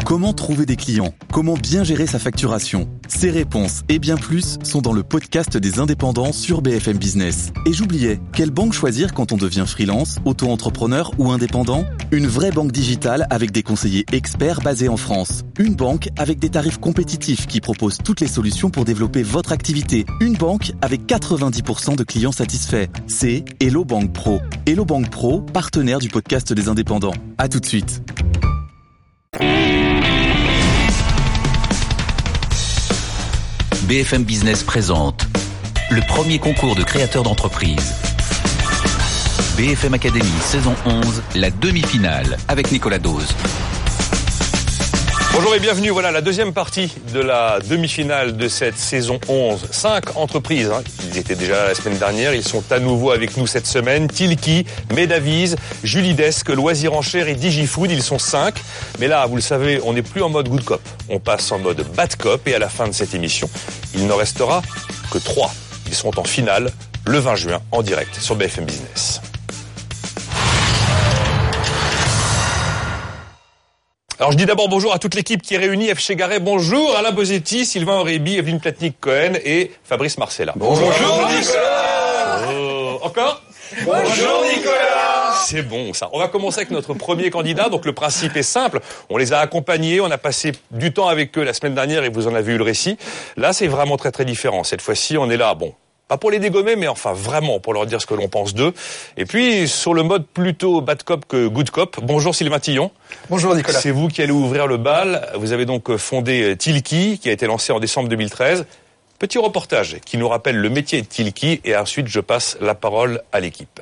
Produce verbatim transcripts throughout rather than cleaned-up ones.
Comment trouver des clients? Comment bien gérer sa facturation? Ces réponses et bien plus sont dans le podcast des indépendants sur B F M Business. Et j'oubliais, quelle banque choisir quand on devient freelance, auto-entrepreneur ou indépendant? Une vraie banque digitale avec des conseillers experts basés en France. Une banque avec des tarifs compétitifs qui propose toutes les solutions pour développer votre activité. Une banque avec quatre-vingt-dix pour cent de clients satisfaits. C'est Hello Bank Pro. Hello Bank Pro, partenaire du podcast des indépendants. À tout de suite. B F M Business présente le premier concours de créateurs d'entreprise. B F M Academy saison onze, la demi-finale avec Nicolas Dose. Bonjour et bienvenue, voilà la deuxième partie de la demi-finale de cette saison onze. Cinq entreprises, hein, ils étaient déjà là la semaine dernière, ils sont à nouveau avec nous cette semaine. Tilki, Medavise, Julidesque, Loisirs en Chair et Digifood, ils sont cinq. Mais là, vous le savez, on n'est plus en mode good cop, on passe en mode bad cop et à la fin de cette émission, il ne restera que trois. Ils seront en finale le vingt juin en direct sur B F M Business. Alors je dis d'abord bonjour à toute l'équipe qui est réunie. F. Chegaray, bonjour. Alain Bosetti, Sylvain Aurébi, Evelyne Platnik-Cohen et Fabrice Marcella. Bonjour, bonjour Nicolas. Oh, encore Bonjour Nicolas. C'est bon ça. On va commencer avec notre premier candidat. Donc le principe est simple. On les a accompagnés, on a passé du temps avec eux la semaine dernière et vous en avez eu le récit. Là c'est vraiment très très différent. Cette fois-ci on est là, bon... pas pour les dégommer, mais enfin vraiment pour leur dire ce que l'on pense d'eux. Et puis sur le mode plutôt bad cop que good cop. Bonjour Sylvain Tillon. Bonjour Nicolas. C'est vous qui allez ouvrir le bal. Vous avez donc fondé Tilki, qui a été lancé en décembre deux mille treize. Petit reportage qui nous rappelle le métier de Tilki et ensuite je passe la parole à l'équipe.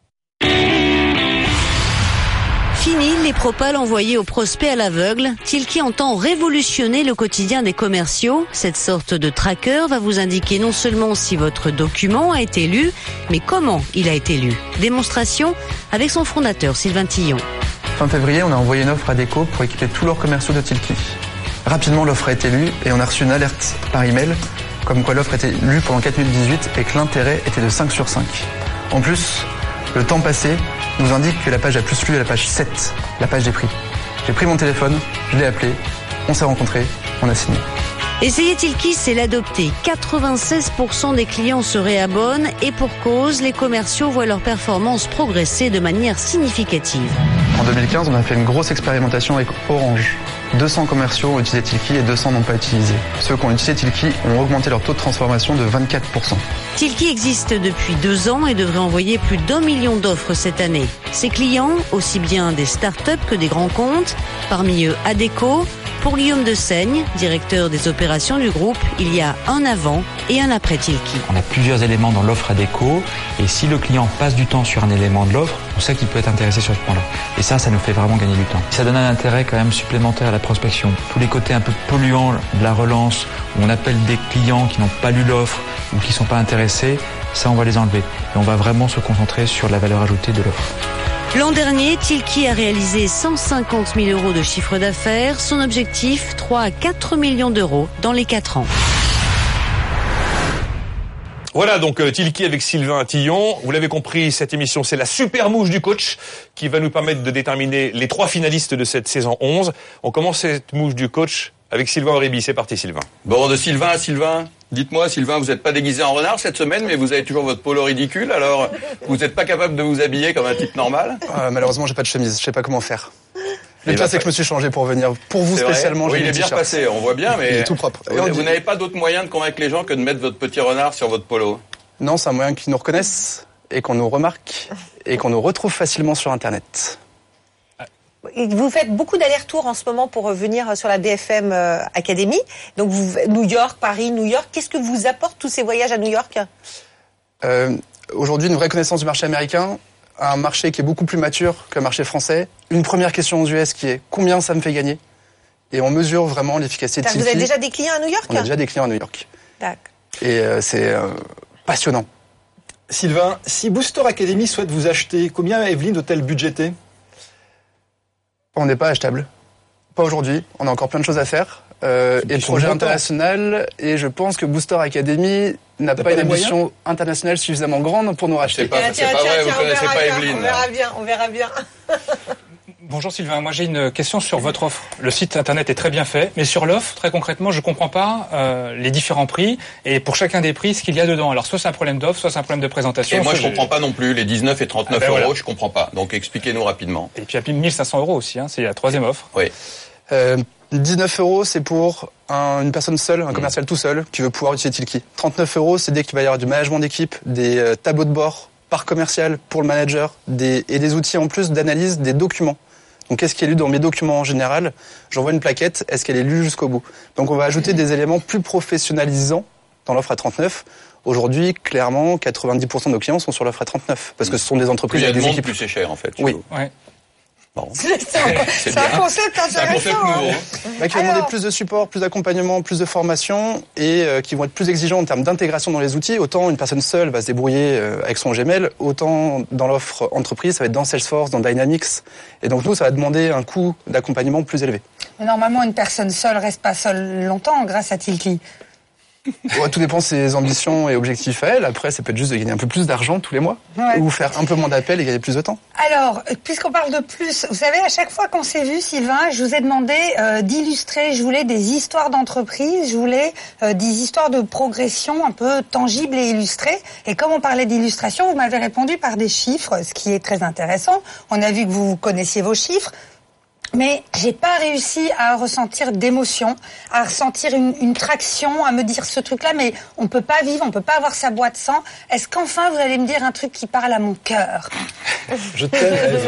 Fini les propals envoyés aux prospects à l'aveugle. Tilki entend révolutionner le quotidien des commerciaux. Cette sorte de tracker va vous indiquer non seulement si votre document a été lu, mais comment il a été lu. Démonstration avec son fondateur Sylvain Tillon. Fin février, on a envoyé une offre à Déco pour équiper tous leurs commerciaux de Tilki. Rapidement, l'offre a été lue et on a reçu une alerte par email comme quoi l'offre était lue pendant quatre minutes dix-huit et que l'intérêt était de cinq sur cinq. En plus, le temps passé nous indique que la page la plus lue est la page sept, la page des prix. J'ai pris mon téléphone, je l'ai appelé, on s'est rencontrés, on a signé. Essayer Tilki, c'est l'adopter. quatre-vingt-seize pour cent des clients se réabonnent et pour cause, les commerciaux voient leur performance progresser de manière significative. En deux mille quinze, on a fait une grosse expérimentation avec Orange. deux cents commerciaux ont utilisé Tilki et deux cents n'ont pas utilisé. Ceux qui ont utilisé Tilki ont augmenté leur taux de transformation de vingt-quatre pour cent. Tilki existe depuis deux ans et devrait envoyer plus d'un million d'offres cette année. Ses clients, aussi bien des startups que des grands comptes, parmi eux Adecco. Pour Guillaume de Seigne, directeur des opérations du groupe, il y a un avant et un après Tilki. On a plusieurs éléments dans l'offre Adecco et si le client passe du temps sur un élément de l'offre, on sait qu'il peut être intéressé sur ce point-là. Et ça, ça nous fait vraiment gagner du temps. Ça donne un intérêt quand même supplémentaire à la prospection. Tous les côtés un peu polluants de la relance, où on appelle des clients qui n'ont pas lu l'offre ou qui ne sont pas intéressés, ça on va les enlever. Et on va vraiment se concentrer sur la valeur ajoutée de l'offre. L'an dernier, Tilki a réalisé cent cinquante mille euros de chiffre d'affaires. Son objectif, trois à quatre millions d'euros dans les quatre ans. Voilà donc euh, Tilki avec Sylvain Tillon. Vous l'avez compris, cette émission c'est la super mouche du coach qui va nous permettre de déterminer les trois finalistes de cette saison onze. On commence cette mouche du coach avec Sylvain Aurébi. C'est parti Sylvain. Bon, de Sylvain à Sylvain. Dites-moi, Sylvain, vous n'êtes pas déguisé en renard cette semaine, mais vous avez toujours votre polo ridicule, alors vous n'êtes pas capable de vous habiller comme un type normal? euh, Malheureusement, j'ai pas de chemise, je sais pas comment faire. Le Et pire, bah, c'est que je me suis changé pour venir. Pour vous spécialement, oui, j'ai il est bien passé, on voit bien, mais il est tout propre. Vous, vous n'avez pas d'autre moyen de convaincre les gens que de mettre votre petit renard sur votre polo? Non, c'est un moyen qu'ils nous reconnaissent et qu'on nous remarque et qu'on nous retrouve facilement sur Internet. Vous faites beaucoup d'allers-retours en ce moment pour revenir sur la B F M Academy. Donc, vous, New York, Paris, New York. Qu'est-ce que vous apportent tous ces voyages à New York? euh, Aujourd'hui, une vraie connaissance du marché américain, un marché qui est beaucoup plus mature que le marché français. Une première question aux U S qui est combien ça me fait gagner? Et on mesure vraiment l'efficacité de Tilki. Vous avez déjà des clients à New York? On a déjà des clients à New York. D'accord. Et euh, c'est euh, passionnant. Sylvain, si Booster Academy souhaite vous acheter, combien Evelyne doit-elle budgéter? On n'est pas achetable. Pas aujourd'hui. On a encore plein de choses à faire. Euh, et le projet international. Et je pense que Booster Academy n'a pas, pas une ambition internationale suffisamment grande pour nous racheter. C'est pas, c'est pas vrai, vous connaissez pas Evelyne. On verra bien, on verra bien. Bonjour Sylvain, moi j'ai une question sur votre offre. Le site internet est très bien fait, mais sur l'offre, très concrètement, je comprends pas euh, les différents prix et pour chacun des prix, ce qu'il y a dedans. Alors soit c'est un problème d'offre, soit c'est un problème de présentation. Et moi je je... comprends pas non plus, les dix-neuf et trente-neuf ah ben euros, voilà. je comprends pas. Donc expliquez-nous rapidement. Et puis à mille cinq cents euros aussi, hein, c'est la troisième offre. Oui. Euh, dix-neuf euros, c'est pour un, une personne seule, un commercial mmh. tout seul, qui veut pouvoir utiliser Tilki. trente-neuf euros, c'est dès qu'il va y avoir du management d'équipe, des euh, tableaux de bord par commercial pour le manager, des, et des outils en plus d'analyse des documents. Donc, qu'est-ce qui est lu dans mes documents en général? J'envoie une plaquette, est-ce qu'elle est lue jusqu'au bout? Donc, on va ajouter des éléments plus professionnalisants dans l'offre à trente-neuf. Aujourd'hui, clairement, quatre-vingt-dix pour cent de nos clients sont sur l'offre à trente-neuf. Parce que ce sont des entreprises plus avec des monde, équipes. Plus c'est cher, en fait. Oui. Ouais. Bon. C'est un, c'est c'est un concept intéressant. C'est un concept nouveau. Hein. Bah, qui va demander plus de support, plus d'accompagnement, plus de formation et euh, qui vont être plus exigeants en termes d'intégration dans les outils. Autant une personne seule va se débrouiller euh, avec son Gmail, autant dans l'offre entreprise, ça va être dans Salesforce, dans Dynamics. Et donc nous, ça va demander un coût d'accompagnement plus élevé. Mais normalement, une personne seule reste pas seule longtemps grâce à Tilki. Ouais, tout dépend de ses ambitions et objectifs à elle. Après, ça peut être juste de gagner un peu plus d'argent tous les mois ouais. ou faire un peu moins d'appels et gagner plus de temps. Alors, puisqu'on parle de plus, vous savez, à chaque fois qu'on s'est vu, Sylvain, je vous ai demandé euh, d'illustrer. Je voulais des histoires d'entreprise, je voulais euh, des histoires de progression un peu tangibles et illustrées. Et comme on parlait d'illustration, vous m'avez répondu par des chiffres, ce qui est très intéressant. On a vu que vous connaissiez vos chiffres. Mais j'ai pas réussi à ressentir d'émotion, à ressentir une, une traction, à me dire ce truc-là, mais on peut pas vivre, on peut pas avoir sa boîte sans. Est-ce qu'enfin vous allez me dire un truc qui parle à mon cœur? Je t'aime, Ève.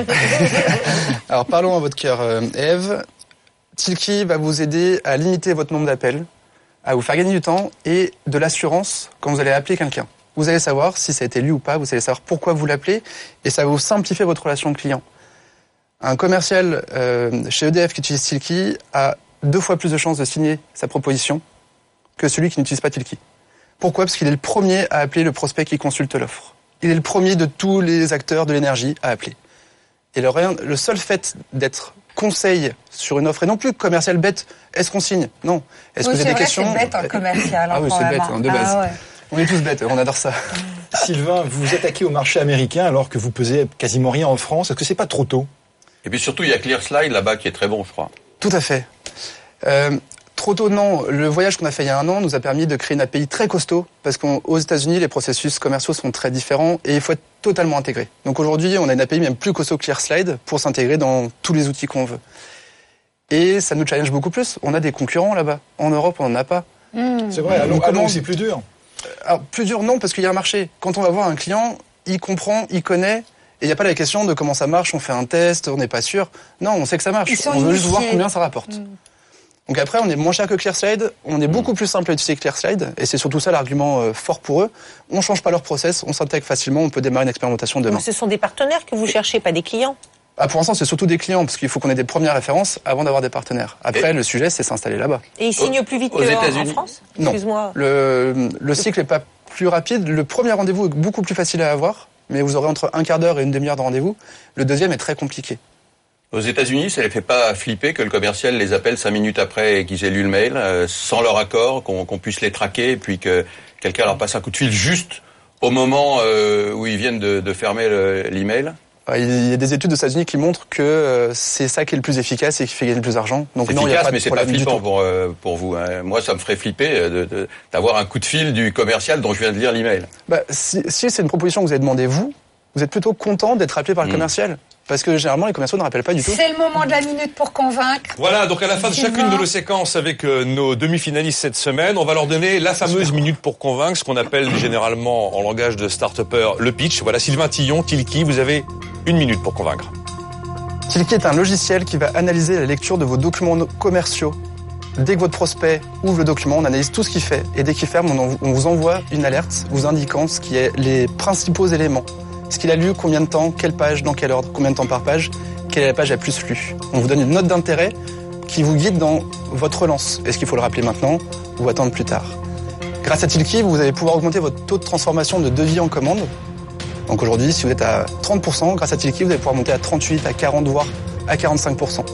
Alors parlons à votre cœur, Ève. Tilki va vous aider à limiter votre nombre d'appels, à vous faire gagner du temps et de l'assurance quand vous allez appeler quelqu'un. Vous allez savoir si ça a été lu ou pas, vous allez savoir pourquoi vous l'appelez et ça va vous simplifier votre relation client. Un commercial euh, chez E D F qui utilise Tilki a deux fois plus de chances de signer sa proposition que celui qui n'utilise pas Tilki. Pourquoi? Parce qu'il est le premier à appeler le prospect qui consulte l'offre. Il est le premier de tous les acteurs de l'énergie à appeler. Et le, le seul fait d'être conseil sur une offre, et non plus commercial bête, est-ce qu'on signe? Non. Est-ce oui, que vous avez des vrai, questions? C'est bête en commercial. Ah oui, c'est bête, hein, de base. Ah, ouais. On est tous bêtes, on adore ça. Sylvain, vous vous attaquez au marché américain alors que vous pesez quasiment rien en France. Est-ce que c'est pas trop tôt? Et puis surtout, il y a ClearSlide là-bas qui est très bon, je crois. Tout à fait. Euh, trop tôt, non. Le voyage qu'on a fait il y a un an nous a permis de créer une A P I très costaud parce qu'aux États-Unis, les processus commerciaux sont très différents et il faut être totalement intégré. Donc aujourd'hui, on a une A P I même plus costaud que ClearSlide pour s'intégrer dans tous les outils qu'on veut. Et ça nous challenge beaucoup plus. On a des concurrents là-bas. En Europe, on n'en a pas. Mmh. C'est vrai, alors comment c'est plus dur? Alors, plus dur, non, parce qu'il y a un marché. Quand on va voir un client, il comprend, il connaît. Et il n'y a pas la question de comment ça marche, on fait un test, on n'est pas sûr. Non, on sait que ça marche. On veut juste voir combien ça rapporte. Mmh. Donc après, on est moins cher que ClearSlide, on est beaucoup plus simple à utiliser que ClearSlide, et c'est surtout ça l'argument euh, fort pour eux. On change pas leur process, on s'intègre facilement, on peut démarrer une expérimentation demain. Donc ce sont des partenaires que vous cherchez, pas des clients? Ah, pour l'instant, c'est surtout des clients, parce qu'il faut qu'on ait des premières références avant d'avoir des partenaires. Après, et le sujet, c'est s'installer là-bas. Et ils signent plus vite qu'en France? Non. Le, le cycle est pas plus rapide. Le premier rendez-vous est beaucoup plus facile à avoir, mais vous aurez entre un quart d'heure et une demi-heure de rendez-vous. Le deuxième est très compliqué. Aux États-Unis, ça les fait pas flipper que le commercial les appelle cinq minutes après et qu'ils aient lu le mail, euh, sans leur accord, qu'on, qu'on puisse les traquer, et puis que quelqu'un leur passe un coup de fil juste au moment euh, où ils viennent de, de fermer le, l'email? Il y a des études aux États-Unis qui montrent que euh, c'est ça qui est le plus efficace et qui fait gagner le plus d'argent. Donc c'est non, efficace, il y a pas mais de c'est pas flippant pour, pour, euh, pour vous. Hein. Moi, ça me ferait flipper de, de, d'avoir un coup de fil du commercial dont je viens de lire l'email. Bah, si, si c'est une proposition que vous avez demandée vous, vous êtes plutôt content d'être appelé par le mmh. commercial. Parce que généralement, les commerciaux ne rappellent pas du tout. C'est le moment de la minute pour convaincre. Voilà, donc à la fin de chacune de nos séquences avec euh, nos demi-finalistes cette semaine, on va leur donner la fameuse minute pour convaincre, ce qu'on appelle généralement en langage de start-upper le pitch. Voilà, Sylvain Tillon, Tilki, vous avez une minute pour convaincre. Tilki est un logiciel qui va analyser la lecture de vos documents commerciaux. Dès que votre prospect ouvre le document, on analyse tout ce qu'il fait. Et dès qu'il ferme, on, on vous envoie une alerte vous indiquant ce qui est les principaux éléments. Ce qu'il a lu, combien de temps, quelle page, dans quel ordre, combien de temps par page, quelle est la page la plus lue. On vous donne une note d'intérêt qui vous guide dans votre relance. Est-ce qu'il faut le rappeler maintenant ou attendre plus tard? Grâce à Tilki, vous allez pouvoir augmenter votre taux de transformation de devis en commande. Donc aujourd'hui, si vous êtes à trente pour cent, grâce à Tilki, vous allez pouvoir monter à trente-huit, à quarante, voire à quarante-cinq pour cent.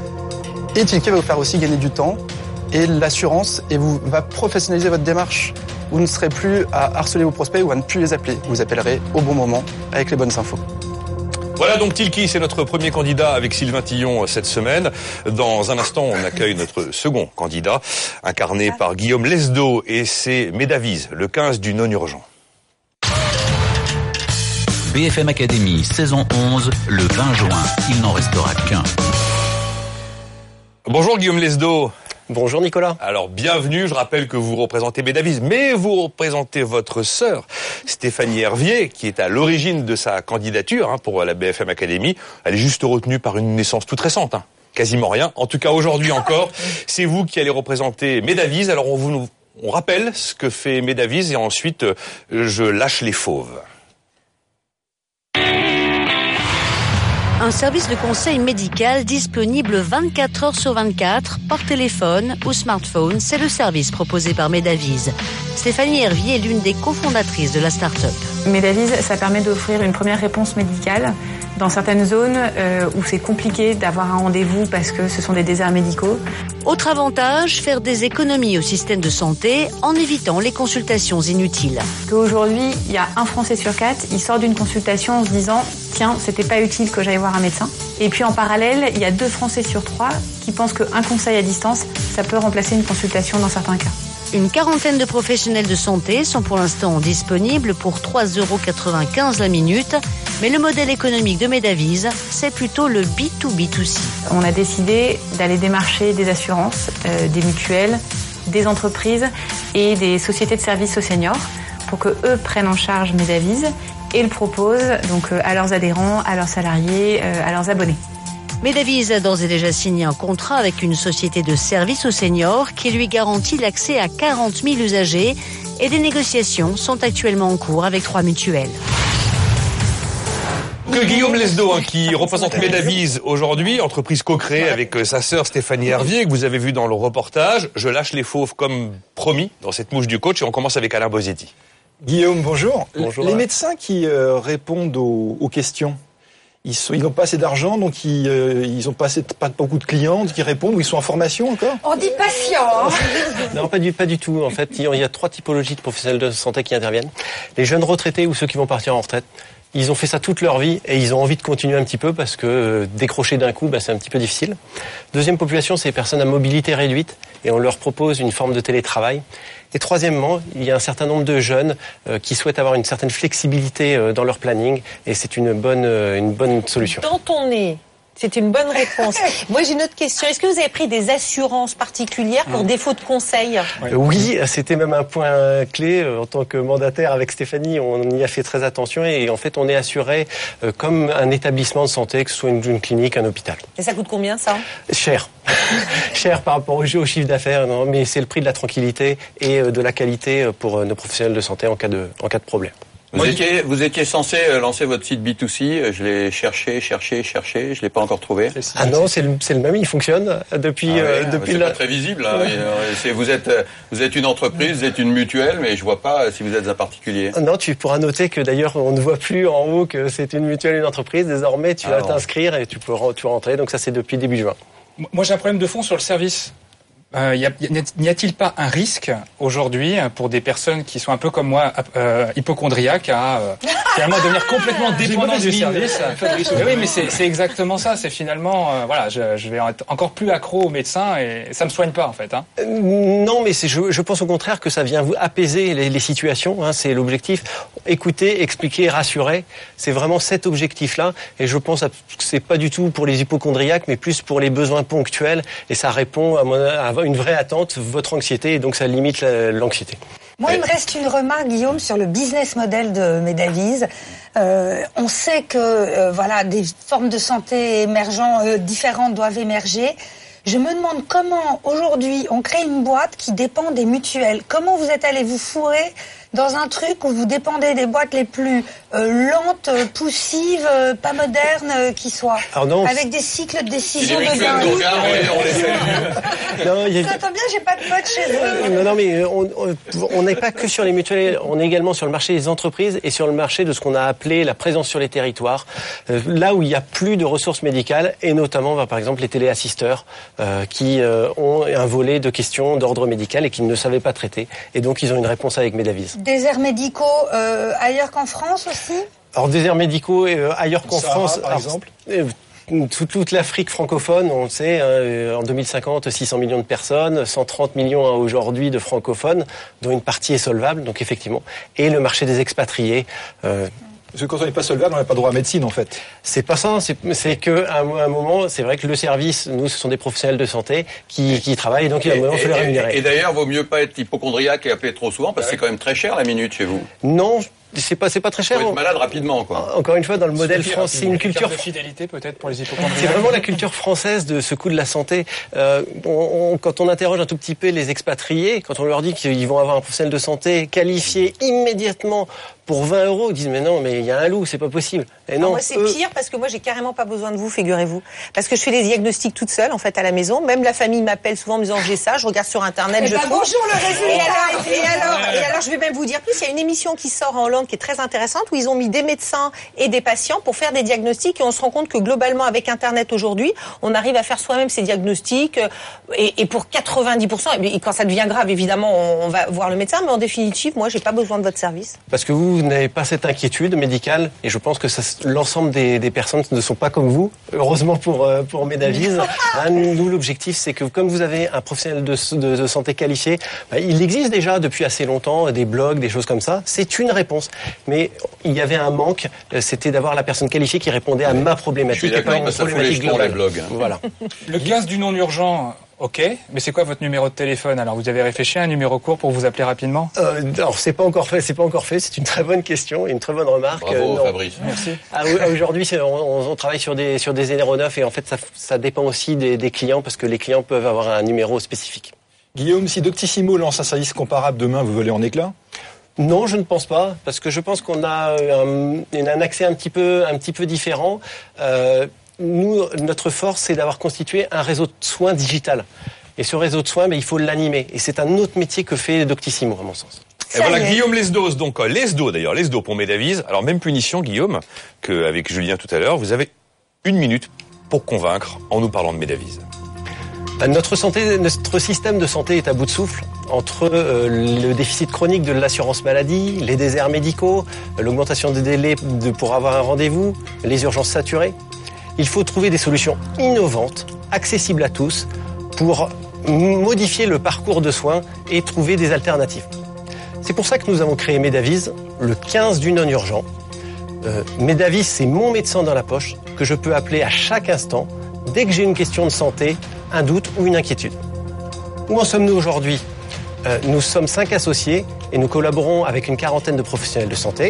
Et Tilki va vous faire aussi gagner du temps et l'assurance et vous va professionnaliser votre démarche. Vous ne serez plus à harceler vos prospects ou à ne plus les appeler. Vous appellerez au bon moment avec les bonnes infos. Voilà. Voilà donc Tilki, c'est notre premier candidat avec Sylvain Tillon cette semaine. Dans un instant, on accueille notre second candidat, incarné par Guillaume Lesdo, et c'est Medavise, le quinze du non-urgent. B F M Academy, saison onze, le vingt juin. Il n'en restera qu'un. Bonjour Guillaume Lesdo. Bonjour Nicolas. Alors bienvenue, je rappelle que vous représentez Medavise, mais vous représentez votre sœur Stéphanie Hervier, qui est à l'origine de sa candidature hein, pour la B F M Academy. Elle est juste retenue par une naissance toute récente, hein. Quasiment rien. En tout cas aujourd'hui encore, c'est vous qui allez représenter Medavise. Alors on vous on rappelle ce que fait Medavise et ensuite euh, je lâche les fauves. Un service de conseil médical disponible vingt-quatre heures sur vingt-quatre par téléphone ou smartphone. C'est le service proposé par Medavise. Stéphanie Hervier est l'une des cofondatrices de la start-up. Medavise, ça permet d'offrir une première réponse médicale dans certaines zones euh, où c'est compliqué d'avoir un rendez-vous parce que ce sont des déserts médicaux. Autre avantage, faire des économies au système de santé en évitant les consultations inutiles. Aujourd'hui, il y a un Français sur quatre, il sort d'une consultation en se disant « Tiens, c'était pas utile que j'aille voir un médecin ». Et puis en parallèle, il y a deux Français sur trois qui pensent qu'un conseil à distance, ça peut remplacer une consultation dans certains cas. Une quarantaine de professionnels de santé sont pour l'instant disponibles pour trois euros quatre-vingt-quinze la minute. Mais le modèle économique de Medavise, c'est plutôt le B deux B deux C. On a décidé d'aller démarcher des assurances, euh, des mutuelles, des entreprises et des sociétés de services aux seniors pour que eux prennent en charge Medavise et le proposent donc euh, à leurs adhérents, à leurs salariés, euh, à leurs abonnés. Medavise a d'ores et déjà signé un contrat avec une société de services aux seniors qui lui garantit l'accès à quarante mille usagers et des négociations sont actuellement en cours avec trois mutuelles. Que Guillaume Lesdo, hein, qui représente Medavise aujourd'hui, entreprise co-créée avec euh, sa sœur Stéphanie Hervier, que vous avez vu dans le reportage. Je lâche les fauves comme promis dans cette mouche du coach et on commence avec Alain Bosetti. Guillaume, bonjour. Bonjour. Les médecins qui euh, répondent aux, aux questions, ils sont, ils n'ont pas assez d'argent, donc ils, euh, ils ont pas assez, pas beaucoup de clients qui répondent, ou ils sont en formation encore? On dit patient. Non, pas du, pas du tout. En fait, il y a trois typologies de professionnels de santé qui interviennent. Les jeunes retraités ou ceux qui vont partir en retraite. Ils ont fait ça toute leur vie et ils ont envie de continuer un petit peu parce que euh, décrocher d'un coup, bah, c'est un petit peu difficile. Deuxième population, c'est les personnes à mobilité réduite et on leur propose une forme de télétravail. Et troisièmement, il y a un certain nombre de jeunes euh, qui souhaitent avoir une certaine flexibilité euh, dans leur planning et c'est une bonne, euh, une bonne solution. Dans ton nez, c'est une bonne réponse. Moi, j'ai une autre question. Est-ce que vous avez pris des assurances particulières pour défaut de conseils? euh, Oui, c'était même un point clé. En tant que mandataire avec Stéphanie, on y a fait très attention et en fait, on est assuré euh, comme un établissement de santé, que ce soit une, une clinique, un hôpital. Et ça coûte combien, ça? Cher. Cher par rapport au, au chiffre d'affaires, non, mais c'est le prix de la tranquillité et de la qualité pour nos professionnels de santé en cas de, en cas de problème. Vous étiez, vous étiez censé lancer votre site B deux C. Je l'ai cherché, cherché, cherché. Je l'ai pas encore trouvé. Ah non, c'est le, c'est le même. Il fonctionne depuis. Ah ouais, euh, depuis c'est la... pas très visible. Hein. C'est, vous êtes, vous êtes une entreprise, vous êtes une mutuelle, mais je vois pas si vous êtes un particulier. Non, tu pourras noter que d'ailleurs on ne voit plus en haut que c'est une mutuelle, une entreprise. Désormais, tu vas ah t'inscrire et tu peux, tu peux rentrer. Donc ça, c'est depuis début juin. Moi, j'ai un problème de fond sur le service. Euh, y a, y a, n'y a-t-il pas un risque aujourd'hui pour des personnes qui sont un peu comme moi euh, hypochondriaques à euh, finalement devenir complètement dépendantes du service? Mais oui, mais c'est, c'est exactement ça. C'est finalement euh, voilà, je, je vais être encore plus accro aux médecins et ça me soigne pas en fait. Hein. Euh, non, mais c'est, je, je pense au contraire que ça vient vous apaiser les, les situations. Hein, c'est l'objectif. Écouter, expliquer, rassurer. C'est vraiment cet objectif-là. Et je pense que c'est pas du tout pour les hypochondriaques, mais plus pour les besoins ponctuels. Et ça répond à, mon, à une vraie attente, votre anxiété, et donc ça limite la, l'anxiété. Moi, il me reste une remarque, Guillaume, sur le business model de Medavise. Euh, on sait que euh, voilà, des formes de santé émergentes, euh, différentes doivent émerger. Je me demande comment, aujourd'hui, on crée une boîte qui dépend des mutuelles. Comment vous êtes allé vous fourrer dans un truc où vous dépendez des boîtes les plus euh, lentes, poussives, euh, pas modernes euh, qui soient, non, avec des cycles de décision de dingue. Non, y a... Ça tombe bien, j'ai pas de potes chez eux. Non, non, mais on n'est pas que sur les mutuelles, on est également sur le marché des entreprises et sur le marché de ce qu'on a appelé la présence sur les territoires, euh, là où il y a plus de ressources médicales et notamment, bah, par exemple, les téléassisteurs euh, qui euh, ont un volet de questions d'ordre médical et qui ne savaient pas traiter et donc ils ont une réponse avec Medavise. Déserts médicaux euh, ailleurs qu'en France aussi ? Alors déserts médicaux euh, ailleurs qu'en Sahara, France, par alors, exemple. euh, toute, toute l'Afrique francophone, on le sait, hein, en deux mille cinquante, six cents millions de personnes, cent trente millions aujourd'hui de francophones, dont une partie est solvable, donc effectivement. Et le marché des expatriés. Euh, Parce que quand on n'est pas solvable, on n'a pas droit à médecine, en fait. C'est pas ça, c'est, c'est que à un moment, c'est vrai que le service, nous, ce sont des professionnels de santé qui, qui travaillent, donc il y a un moment, il faut les rémunérer. Et, et d'ailleurs, vaut mieux pas être hypocondriaque et appeler trop souvent, parce que c'est quand même très cher la minute chez vous. Non. C'est pas, c'est pas très cher. Faut être malade rapidement, quoi. Encore une fois, dans le modèle français, c'est une culture de fidélité peut-être pour les hypocondriaques. C'est vraiment la culture française de ce coût de la santé. Euh, on, on, quand on interroge un tout petit peu les expatriés, quand on leur dit qu'ils vont avoir un professionnel de santé qualifié immédiatement pour vingt euros, ils disent mais non, mais il y a un loup, c'est pas possible. Et non, moi c'est eux... pire parce que moi j'ai carrément pas besoin de vous, figurez-vous, parce que je fais les diagnostics toute seule en fait à la maison. Même la famille m'appelle souvent en me disant j'ai ça, je regarde sur internet, et je bah, trouve. Bonjour le résultat. Et alors, et alors, et alors, je vais même vous dire plus. Il y a une émission qui sort en Hollande qui est très intéressante où ils ont mis des médecins et des patients pour faire des diagnostics et on se rend compte que globalement avec internet aujourd'hui, on arrive à faire soi-même ces diagnostics et, et pour quatre-vingt-dix pour cent. Et quand ça devient grave, évidemment, on, on va voir le médecin, mais en définitive, moi, j'ai pas besoin de votre service. Parce que vous, vous n'avez pas cette inquiétude médicale et je pense que ça, l'ensemble des, des personnes ne sont pas comme vous. Heureusement pour pour Medavise, hein, nous l'objectif c'est que comme vous avez un professionnel de, de, de santé qualifié, bah, il existe déjà depuis assez longtemps des blogs, des choses comme ça. C'est une réponse, mais il y avait un manque, c'était d'avoir la personne qualifiée qui répondait à ma problématique et pas une problématique globale. Blogs, hein. Voilà. Le quinze du non urgent. Ok, mais c'est quoi votre numéro de téléphone? Alors vous avez réfléchi à un numéro court pour vous appeler rapidement? euh, Alors c'est pas encore fait, c'est pas encore fait. C'est une très bonne question et une très bonne remarque. Bravo euh, Fabrice. Merci. Ah, aujourd'hui, c'est, on, on travaille sur des sur des aéronefs et en fait ça, ça dépend aussi des, des clients parce que les clients peuvent avoir un numéro spécifique. Guillaume, si Doctissimo lance un service comparable demain, vous volez en éclats? Non, je ne pense pas, parce que je pense qu'on a un, un accès un petit peu un petit peu différent. Euh, Nous, notre force, c'est d'avoir constitué un réseau de soins digital. Et ce réseau de soins, mais il faut l'animer. Et c'est un autre métier que fait Doctissimo, à mon sens. Et voilà, Guillaume Lesdos, donc Lesdos d'ailleurs, Lesdos pour Medavise. Alors même punition, Guillaume, qu'avec Julien tout à l'heure, vous avez une minute pour convaincre en nous parlant de Medavise. Notre santé, notre système de santé est à bout de souffle entre euh, le déficit chronique de l'assurance maladie, les déserts médicaux, l'augmentation des délais de, pour avoir un rendez-vous, les urgences saturées. Il faut trouver des solutions innovantes, accessibles à tous, pour modifier le parcours de soins et trouver des alternatives. C'est pour ça que nous avons créé Medavise, le quinze du non-urgent. Euh, Medavise, c'est mon médecin dans la poche que je peux appeler à chaque instant, dès que j'ai une question de santé, un doute ou une inquiétude. Où en sommes-nous aujourd'hui ? euh, Nous sommes cinq associés et nous collaborons avec une quarantaine de professionnels de santé.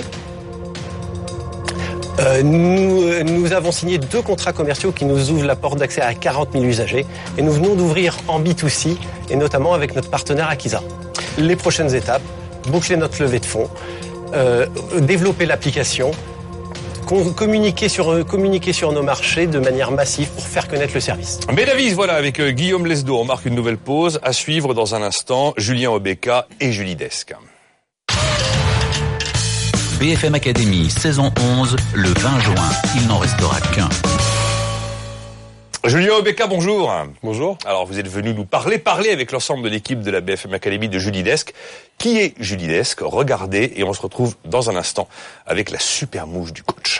Euh, nous, nous avons signé deux contrats commerciaux qui nous ouvrent la porte d'accès à quarante mille usagers et nous venons d'ouvrir en B deux C et notamment avec notre partenaire Akiza. Les prochaines étapes, boucler notre levée de fonds, euh, développer l'application, communiquer sur, communiquer sur nos marchés de manière massive pour faire connaître le service. Medavise, voilà, avec euh, Guillaume Lesdos. On marque une nouvelle pause. À suivre dans un instant, Julien Obeka et Julie Desque. B F M Academy, saison onze, le vingt juin. Il n'en restera qu'un. Julien Obeka, bonjour. Bonjour. Alors, vous êtes venu nous parler, parler avec l'ensemble de l'équipe de la B F M Academy de Julie Desque. Qui est Julie Desque? Regardez, et on se retrouve dans un instant avec la super mouche du coach.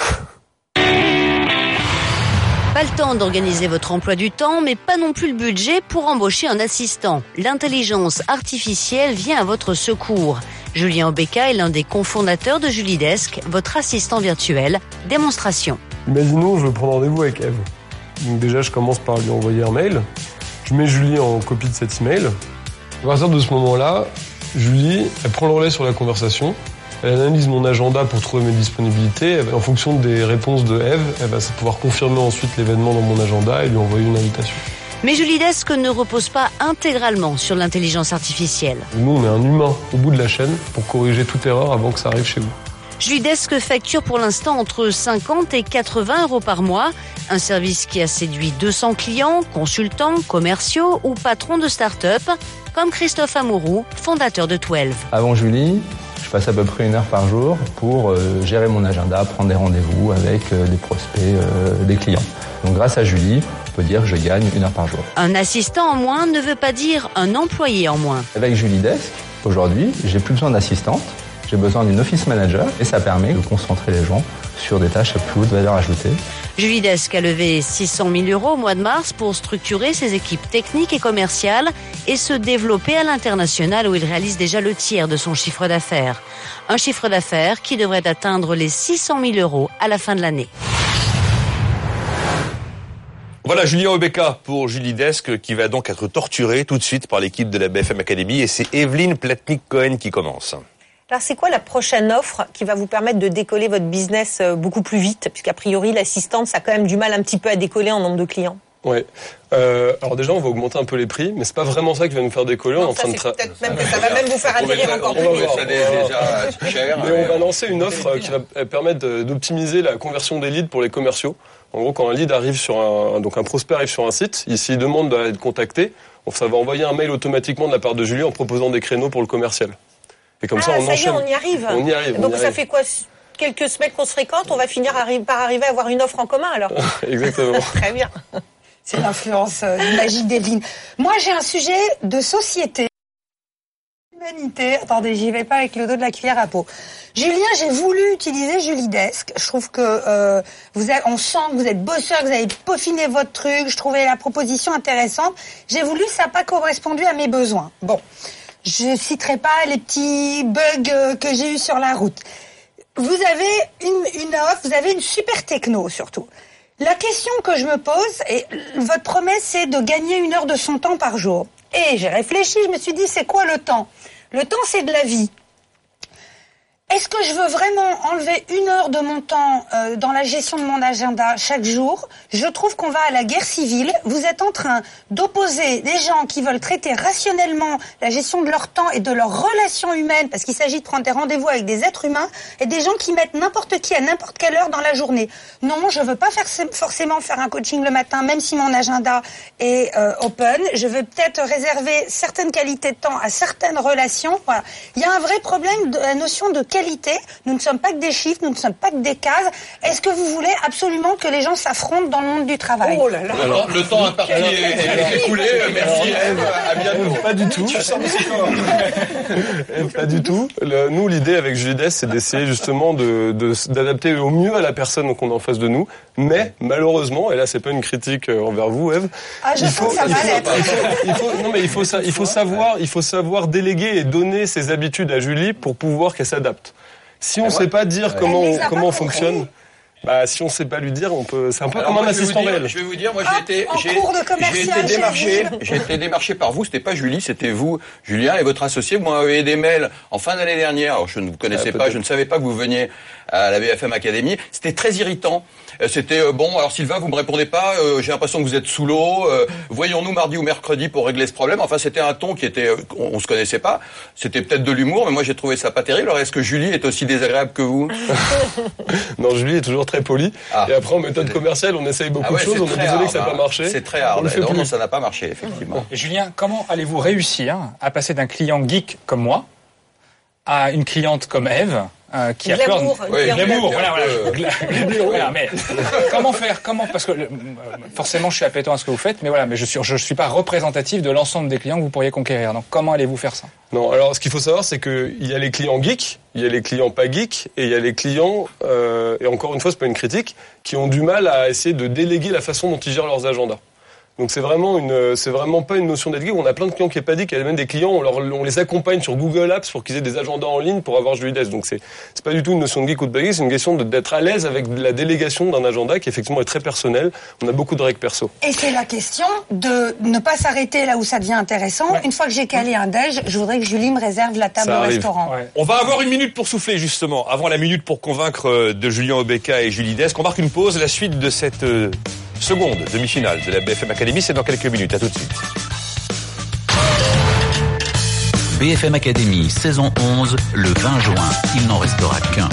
Pas le temps d'organiser votre emploi du temps, mais pas non plus le budget pour embaucher un assistant. L'intelligence artificielle vient à votre secours. Julien Obeka est l'un des cofondateurs de Julie Desque, votre assistant virtuel. Démonstration. Imaginons, je veux prendre rendez-vous avec Eve. Donc déjà, je commence par lui envoyer un mail. Je mets Julie en copie de cet email. À partir de ce moment-là, Julie, elle prend le relais sur la conversation. Elle analyse mon agenda pour trouver mes disponibilités. En fonction des réponses de Eve, elle va pouvoir confirmer ensuite l'événement dans mon agenda et lui envoyer une invitation. Mais Julie Desque ne repose pas intégralement sur l'intelligence artificielle. Nous, on est un humain au bout de la chaîne pour corriger toute erreur avant que ça arrive chez vous. Julie Desque facture pour l'instant entre cinquante et quatre-vingts euros par mois. Un service qui a séduit deux cents clients, consultants, commerciaux ou patrons de start-up, comme Christophe Amouroux, fondateur de douze. Avant Julie, je passe à peu près une heure par jour pour euh, gérer mon agenda, prendre des rendez-vous avec euh, des prospects, euh, des clients. Donc grâce à Julie, on peut dire que je gagne une heure par jour. Un assistant en moins ne veut pas dire un employé en moins. Avec Julie Desque, aujourd'hui, j'ai plus besoin d'assistante. J'ai besoin d'une office manager et ça permet de concentrer les gens sur des tâches à plus haute valeur ajoutée. Julie Desk a levé six cent mille euros au mois de mars pour structurer ses équipes techniques et commerciales et se développer à l'international où il réalise déjà le tiers de son chiffre d'affaires. Un chiffre d'affaires qui devrait atteindre les six cent mille euros à la fin de l'année. Voilà Julien Obeka pour Julie Desk qui va donc être torturée tout de suite par l'équipe de la B F M Academy et c'est Evelyne Platnik-Cohen qui commence. Alors c'est quoi la prochaine offre qui va vous permettre de décoller votre business beaucoup plus vite? Puisqu'a priori l'assistante ça a quand même du mal un petit peu à décoller en nombre de clients. Ouais. Euh, alors déjà on va augmenter un peu les prix, mais c'est pas vraiment ça qui va nous faire décoller. Non, on est en train ça, de tra... peut-être même que ça va même vous faire atterrir encore plus. On va voir. Déjà cher, mais on va lancer une offre qui va permettre d'optimiser la conversion des leads pour les commerciaux. En gros, quand un lead arrive sur un, donc un prospect arrive sur un site, ici il demande d'être contacté, ça va envoyer un mail automatiquement de la part de Julie en proposant des créneaux pour le commercial. Et comme ah, ça, on ça enchaîne. y est, on y arrive. On y arrive. Donc on y ça arrive. fait quoi? Quelques semaines qu'on se fréquente, on va finir par arriver à avoir une offre en commun alors. Exactement. Très bien. C'est l'influence euh, magique d'Evelyne. Moi, j'ai un sujet de société. Humanité. Attendez, j'y vais pas avec le dos de la cuillère à peau. Julien, j'ai voulu utiliser Julie Desk. Je trouve que euh, vous avez, on sent que vous êtes bosseur, que vous avez peaufiné votre truc. Je trouvais la proposition intéressante. J'ai voulu, ça n'a pas correspondu à mes besoins. Bon, je citerai pas les petits bugs que j'ai eu sur la route. Vous avez une, une offre, vous avez une super techno surtout. La question que je me pose, et votre promesse, c'est de gagner une heure de son temps par jour. Et j'ai réfléchi, je me suis dit, c'est quoi le temps? Le temps, c'est de la vie. Est-ce que je veux vraiment enlever une heure de mon temps euh, dans la gestion de mon agenda chaque jour? Je trouve qu'on va à la guerre civile. Vous êtes en train d'opposer des gens qui veulent traiter rationnellement la gestion de leur temps et de leurs relations humaines, parce qu'il s'agit de prendre des rendez-vous avec des êtres humains, et des gens qui mettent n'importe qui à n'importe quelle heure dans la journée. Non, je veux pas faire forcément faire un coaching le matin, même si mon agenda est euh, open. Je veux peut-être réserver certaines qualités de temps à certaines relations. Voilà. Il y a un vrai problème de la notion de qualité. Nous ne sommes pas que des chiffres, nous ne sommes pas que des cases. Est-ce que vous voulez absolument que les gens s'affrontent dans le monde du travail? Oh là là. Alors, le temps imparti est écoulé. Merci Ève. À bientôt. Pas du tout. Pas du tout. Le, nous, l'idée avec Julie Desk, c'est d'essayer justement de, de, d'adapter au mieux à la personne qu'on a en face de nous. Mais malheureusement, et là, c'est pas une critique envers vous, Ève. Ah, je il sens faut, que ça il va faut, l'être. il faut, il faut, non, mais il faut, ça, il faut savoir, il faut savoir déléguer et donner ses habitudes à Julie pour pouvoir qu'elle s'adapte. Si on ne sait pas dire comment on, comment on fonctionne, bah, si on ne sait pas lui dire, on peut. C'est un peu Alors comme moi, un assistant réel. Je vais vous dire, moi Ah, j'ai été, en j'ai, cours de j'ai commercial été chez démarché, Jules. j'ai été démarché par vous. C'était pas Julie, c'était vous, Julien, et votre associé. Vous m'avez envoyé des mails en fin d'année dernière. Alors je ne vous connaissais Ah, pas, je ne savais pas que vous veniez à la B F M Academy. C'était très irritant. C'était euh, bon. Alors Sylvain, vous me répondez pas. Euh, j'ai l'impression que vous êtes sous l'eau. Euh, voyons-nous mardi ou mercredi pour régler ce problème. Enfin, c'était un ton qui était, euh, on, on se connaissait pas. C'était peut-être de l'humour, mais moi j'ai trouvé ça pas terrible. Alors est-ce que Julie est aussi désagréable que vous? Non, Julie est toujours très polie. Ah. Et après, en méthode commerciale, on essaye beaucoup Ah ouais, de choses. c'est On est très désolé hard, que ça n'a hein. pas marché. C'est très On hard. le fait Non, plus. non, ça n'a pas marché, effectivement. Et Julien, comment allez-vous réussir à passer d'un client geek comme moi à une cliente comme Ève euh, qui a peur Glamour, de... une Oui, cliente glamour, glamour. voilà, voilà. Gla- voilà, mais comment faire, comment, parce que euh, forcément je suis appétant à ce que vous faites, mais voilà, mais je suis, je suis pas représentatif de l'ensemble des clients que vous pourriez conquérir. Donc comment allez-vous faire ça? Non, alors ce qu'il faut savoir, c'est qu'il y a les clients geeks, il y a les clients pas geeks, et il y a les clients, euh, et encore une fois, c'est pas une critique, qui ont du mal à essayer de déléguer la façon dont ils gèrent leurs agendas. Donc c'est vraiment une, c'est vraiment pas une notion d'être geek. On a plein de clients qui est pas geek. Il y a même des clients, on, leur, on les accompagne sur Google Apps pour qu'ils aient des agendas en ligne pour avoir Julie Desk. Donc c'est, c'est pas du tout une notion de geek ou de pas geek. C'est une question de, d'être à l'aise avec la délégation d'un agenda qui effectivement est très personnel. On a beaucoup de règles perso. Et c'est la question de ne pas s'arrêter là où ça devient intéressant. Ouais. Une fois que j'ai calé un déj, je voudrais que Julie me réserve la table au restaurant. Ouais. On va avoir une minute pour souffler justement, avant la minute pour convaincre de Julien Obeka et Julie Desk. On marque une pause. La suite de cette euh, seconde demi-finale de la B F M Academy, c'est dans quelques minutes. À tout de suite. B F M Academy, saison onze, le vingt juin. Il n'en restera qu'un.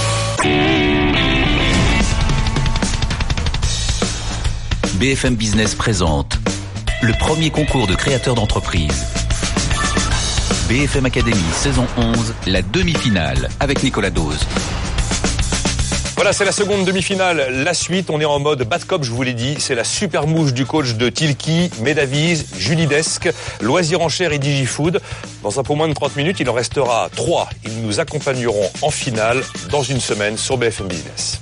B F M Business présente le premier concours de créateurs d'entreprise. B F M Academy, saison onze, la demi-finale, avec Nicolas Dose. Voilà, c'est la seconde demi-finale. La suite, on est en mode bad cop, je vous l'ai dit. C'est la super mouche du coach de Tilki, Medavise, Julie Desk, Loisirs en Chair et DigiFood. Dans un peu moins de trente minutes, il en restera trois. Ils nous accompagneront en finale dans une semaine sur B F M Business.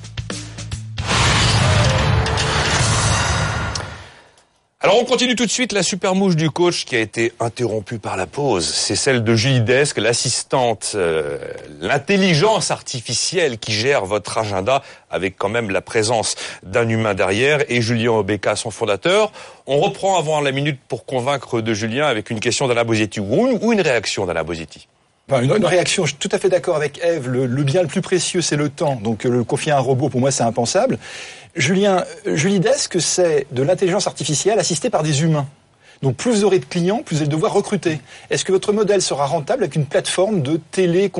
Alors on continue tout de suite la super mouche du coach qui a été interrompue par la pause. C'est celle de Julie Desk, l'assistante, euh, l'intelligence artificielle qui gère votre agenda avec quand même la présence d'un humain derrière et Julien Obeka, son fondateur. On reprend avant la minute pour convaincre de Julien avec une question d'Alain Bosetti ou une, ou une réaction d'Alain Bosetti. Enfin, une, une réaction, je suis tout à fait d'accord avec Ève. Le, le bien le plus précieux, c'est le temps. Donc le confier à un robot, pour moi, c'est impensable. Julien, Julie Desk, c'est de l'intelligence artificielle assistée par des humains. Donc plus vous aurez de clients, plus vous allez devoir recruter. Est-ce que votre modèle sera rentable avec une plateforme de téléconseillers ?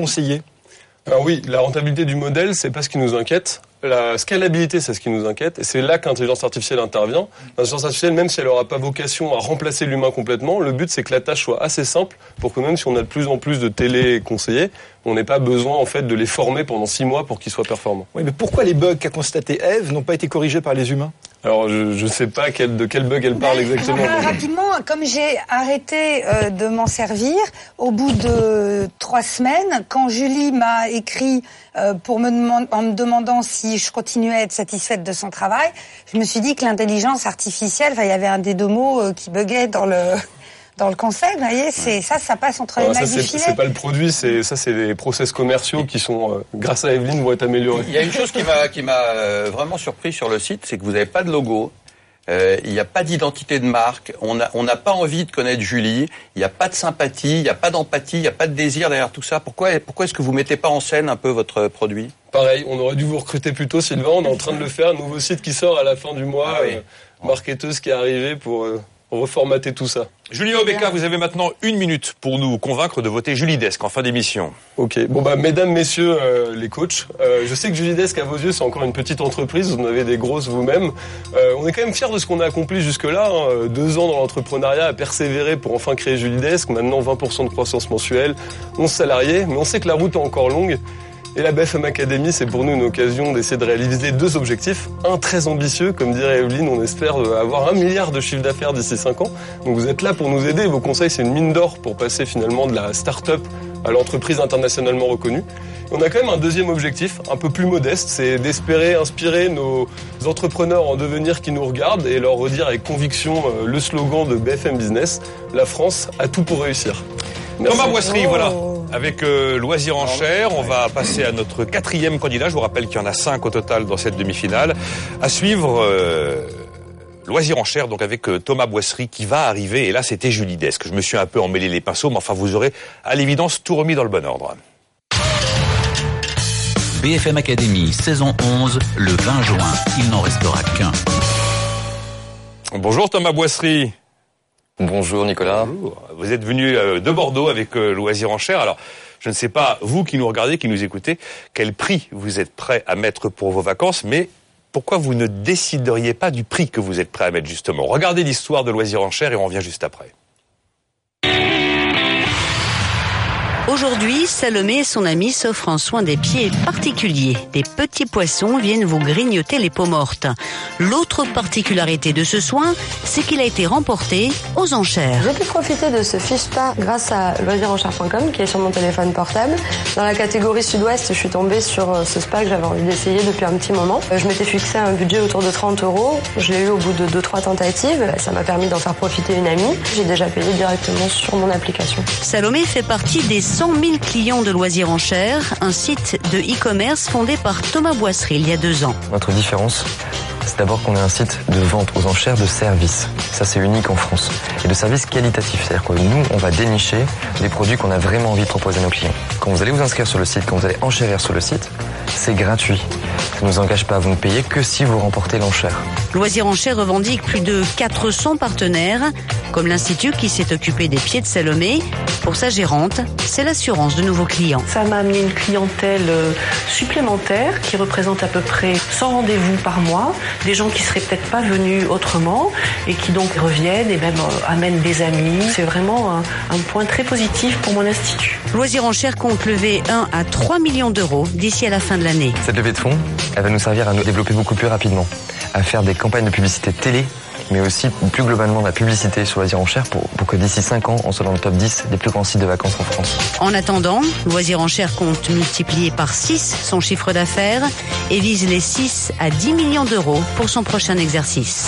Alors oui, la rentabilité du modèle, c'est pas ce qui nous inquiète. La scalabilité, c'est ce qui nous inquiète. Et c'est là que l'intelligence artificielle intervient. L'intelligence artificielle, même si elle n'aura pas vocation à remplacer l'humain complètement, le but, c'est que la tâche soit assez simple pour que même si on a de plus en plus de téléconseillers, on n'ait pas besoin, en fait, de les former pendant six mois pour qu'ils soient performants. Oui, mais pourquoi les bugs qu'a constaté Ève n'ont pas été corrigés par les humains ? Alors, je ne sais pas quel, de quel bug elle parle Mais, exactement. alors, rapidement, comme j'ai arrêté euh, de m'en servir, au bout de trois semaines, quand Julie m'a écrit euh, pour me demand- en me demandant si je continuais à être satisfaite de son travail, je me suis dit que l'intelligence artificielle, enfin, il y avait un des deux mots euh, qui buguait dans le... Dans le concept, vous voyez, c'est ça, ça passe entre Alors les mailles ça, du c'est, filet. c'est pas le produit, c'est ça, c'est les process commerciaux qui sont, euh, grâce à Evelyne, vont être améliorés. Il y a une chose qui m'a qui m'a euh, vraiment surpris sur le site, c'est que vous n'avez pas de logo. Euh, il n'y a pas d'identité de marque, on n'a on n'a pas envie de connaître Julie, il n'y a pas de sympathie, il n'y a pas d'empathie, il n'y a pas de désir derrière tout ça. Pourquoi, pourquoi est-ce que vous mettez pas en scène un peu votre produit ? Pareil, on aurait dû vous recruter plus tôt, Sylvain, on est en train de le faire, un nouveau site qui sort à la fin du mois, Ah oui. euh, marketeuse qui est arrivée pour euh, reformater tout ça. Julien Obeka, vous avez maintenant une minute pour nous convaincre de voter Julie Desk en fin d'émission. Ok, bon bah mesdames, messieurs euh, les coachs, euh, je sais que Julie Desk à vos yeux c'est encore une petite entreprise, vous en avez des grosses vous-même. Euh, on est quand même fiers de ce qu'on a accompli jusque-là, hein. Deux ans dans l'entrepreneuriat à persévérer pour enfin créer Julie Desk, maintenant vingt pour cent de croissance mensuelle, onze salariés, mais on sait que la route est encore longue. Et la B F M Academy, c'est pour nous une occasion d'essayer de réaliser deux objectifs. Un très ambitieux, comme dirait Evelyne, on espère avoir un milliard de chiffre d'affaires d'ici cinq ans. Donc vous êtes là pour nous aider. Vos conseils, c'est une mine d'or pour passer finalement de la start-up à l'entreprise internationalement reconnue. Et on a quand même un deuxième objectif, un peu plus modeste, c'est d'espérer inspirer nos entrepreneurs en devenir qui nous regardent et leur redire avec conviction le slogan de B F M Business, la France a tout pour réussir. Merci. Thomas Boisserie, voilà. Avec euh, Loisirs en Chair, on va passer à notre quatrième candidat. Je vous rappelle qu'il y en a cinq au total dans cette demi-finale. À suivre, euh, Loisirs en Chair, donc avec euh, Thomas Boisserie qui va arriver. Et là, c'était Julie Desk. Je me suis un peu emmêlé les pinceaux, mais enfin, vous aurez à l'évidence tout remis dans le bon ordre. B F M Academy, saison onze, le vingt juin. Il n'en restera qu'un. Bonjour Thomas Boisserie. Bonjour Nicolas. Bonjour. Vous êtes venu de Bordeaux avec Loisirs en Chair. Alors, je ne sais pas, vous qui nous regardez, qui nous écoutez, quel prix vous êtes prêt à mettre pour vos vacances, mais pourquoi vous ne décideriez pas du prix que vous êtes prêt à mettre justement ? Regardez l'histoire de Loisirs en Chair et on revient juste après. Aujourd'hui, Salomé et son ami s'offrent un soin des pieds particulier. Des petits poissons viennent vous grignoter les peaux mortes. L'autre particularité de ce soin, c'est qu'il a été remporté aux enchères. J'ai pu profiter de ce fiche spa grâce à loisirs en chair point com qui est sur mon téléphone portable. Dans la catégorie sud-ouest, je suis tombée sur ce spa que j'avais envie d'essayer depuis un petit moment. Je m'étais fixé un budget autour de trente euros. Je l'ai eu au bout de deux trois tentatives. Ça m'a permis d'en faire profiter une amie. J'ai déjà payé directement sur mon application. Salomé fait partie des cent mille clients de Loisirs en Chair, un site de e-commerce fondé par Thomas Boisserie il y a deux ans. Notre différence, c'est d'abord qu'on est un site de vente aux enchères de services. Ça, c'est unique en France. Et de services qualitatifs. C'est-à-dire que nous, on va dénicher des produits qu'on a vraiment envie de proposer à nos clients. Quand vous allez vous inscrire sur le site, quand vous allez enchérir sur le site, c'est gratuit. Ça ne nous engage pas. Vous ne payez que si vous remportez l'enchère. Loisirs en Chair revendique plus de quatre cents partenaires, comme l'Institut qui s'est occupé des pieds de Salomé. Pour sa gérante, c'est l'assurance de nouveaux clients. Ça m'a amené une clientèle supplémentaire qui représente à peu près cent rendez-vous par mois. Des gens qui seraient peut-être pas venus autrement et qui donc reviennent et même euh, amènent des amis. C'est vraiment un, un point très positif pour mon institut. Loisirs en Chair compte lever un à trois millions d'euros d'ici à la fin de l'année. Cette levée de fonds, elle va nous servir à nous développer beaucoup plus rapidement, à faire des campagnes de publicité télé, mais aussi plus globalement de la publicité sur Loisirs en Cher pour, pour que d'ici cinq ans, on soit dans le top dix des plus grands sites de vacances en France. En attendant, Loisirs en Cher compte multiplier par six son chiffre d'affaires et vise les six à dix millions d'euros pour son prochain exercice.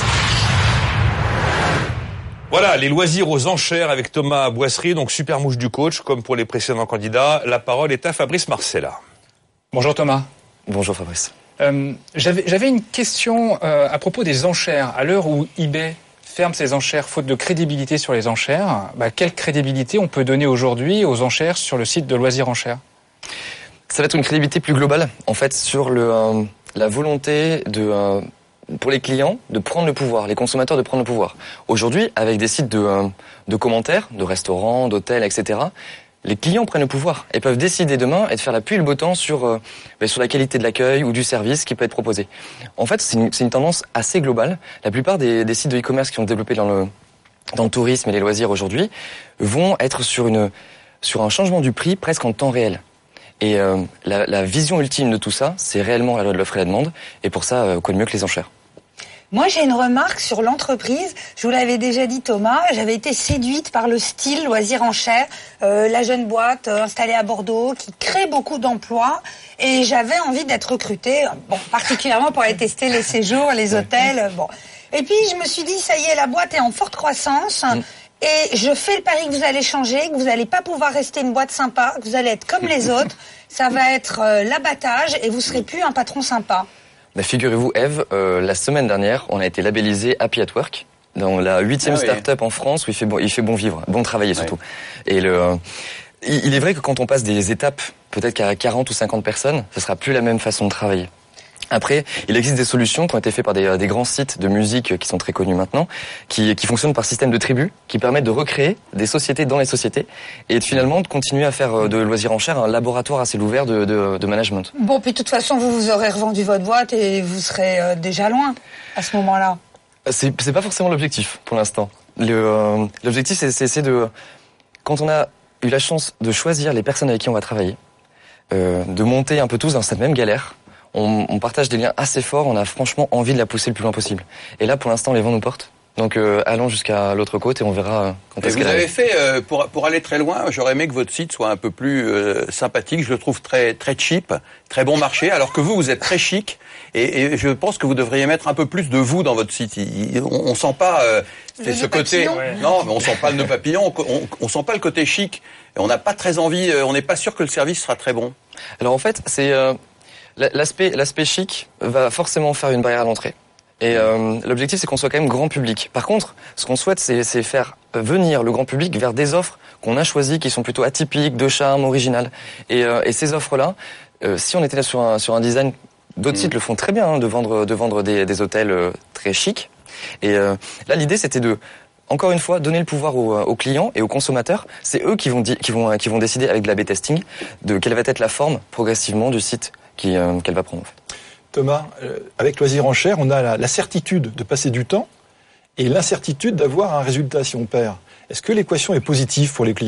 Voilà, les loisirs aux enchères avec Thomas Boisserie, donc super mouche du coach, comme pour les précédents candidats. La parole est à Fabrice Marcella. Bonjour Thomas. Bonjour Fabrice. Euh, j'avais, j'avais une question euh, à propos des enchères. À l'heure où eBay ferme ses enchères faute de crédibilité sur les enchères, bah, quelle crédibilité on peut donner aujourd'hui aux enchères sur le site de Loisirs en Cher ? Ça va être une crédibilité plus globale, en fait, sur le, euh, la volonté de... Euh, pour les clients, de prendre le pouvoir, les consommateurs de prendre le pouvoir. Aujourd'hui, avec des sites de, euh, de commentaires, de restaurants, d'hôtels, et cetera, les clients prennent le pouvoir et peuvent décider demain et de faire la pluie et le beau temps sur, euh, sur la qualité de l'accueil ou du service qui peut être proposé. En fait, c'est une, c'est une tendance assez globale. La plupart des, des sites de e-commerce qui sont développés dans le, dans le tourisme et les loisirs aujourd'hui vont être sur, une, sur un changement du prix presque en temps réel. Et euh, la, la vision ultime de tout ça, c'est réellement la loi de l'offre et la demande. Et pour ça, euh, quoi de mieux que les enchères ? Moi, j'ai une remarque sur l'entreprise. Je vous l'avais déjà dit, Thomas. J'avais été séduite par le style Loisirs en Cher, euh, la jeune boîte euh, installée à Bordeaux, qui crée beaucoup d'emplois. Et j'avais envie d'être recrutée, bon, particulièrement pour aller tester les séjours, les hôtels. Bon. Et puis, je me suis dit, ça y est, la boîte est en forte croissance. Mmh. Et je fais le pari que vous allez changer, que vous n'allez pas pouvoir rester une boîte sympa, que vous allez être comme les autres. Ça va être euh, l'abattage et vous serez plus un patron sympa. Bah, figurez-vous, Eve, euh, la semaine dernière, on a été labellisé Happy at Work, dans la huitième ah, oui. start-up en France où il fait bon, il fait bon vivre, bon travailler surtout. Oui. Et le, euh, il est vrai que quand on passe des étapes, peut-être qu'à quarante ou cinquante personnes, ce sera plus la même façon de travailler. Après, il existe des solutions qui ont été faites par des, des grands sites de musique qui sont très connus maintenant, qui, qui fonctionnent par système de tribus, qui permettent de recréer des sociétés dans les sociétés et de, finalement de continuer à faire de Loisirs en Cher un laboratoire assez ouvert de, de, de management. Bon, puis de toute façon, vous vous aurez revendu votre boîte et vous serez euh, déjà loin à ce moment-là. C'est, c'est pas forcément l'objectif pour l'instant. Le, euh, l'objectif, c'est, c'est, c'est de, quand on a eu la chance de choisir les personnes avec qui on va travailler, euh, de monter un peu tous dans cette même galère. On, on partage des liens assez forts, on a franchement envie de la pousser le plus loin possible. Et là, pour l'instant, les vents nous portent. Donc euh, allons jusqu'à l'autre côte et on verra quand est-ce que vous avez fait, euh, pour, pour aller très loin, j'aurais aimé que votre site soit un peu plus euh, sympathique. Je le trouve très, très cheap, très bon marché, alors que vous, vous êtes très chic. Et, et je pense que vous devriez mettre un peu plus de vous dans votre site. Il, on, on sent pas euh, c'est ce côté... Ouais. Non, mais on sent pas le nœud papillon, on, on sent pas le côté chic. Et on n'a pas très envie, euh, on n'est pas sûr que le service sera très bon. Alors en fait, c'est... Euh... L'aspect, l'aspect chic va forcément faire une barrière à l'entrée. Et euh, l'objectif, c'est qu'on soit quand même grand public. Par contre, ce qu'on souhaite, c'est, c'est faire venir le grand public vers des offres qu'on a choisies, qui sont plutôt atypiques, de charme, originales. Et, euh, et ces offres-là, euh, si on était là sur un, sur un design, d'autres mmh. sites le font très bien, hein, de vendre, de vendre des, des hôtels euh, très chics. Et euh, là, l'idée, c'était de... Encore une fois, donner le pouvoir aux, aux clients et aux consommateurs. C'est eux qui vont, di- qui vont, qui vont décider avec de l'A B testing de quelle va être la forme progressivement du site qui, euh, qu'elle va prendre. En fait. Thomas, euh, avec Loisirs en Cher, on a la, la certitude de passer du temps et l'incertitude d'avoir un résultat si on perd. Est-ce que l'équation est positive pour les clients ?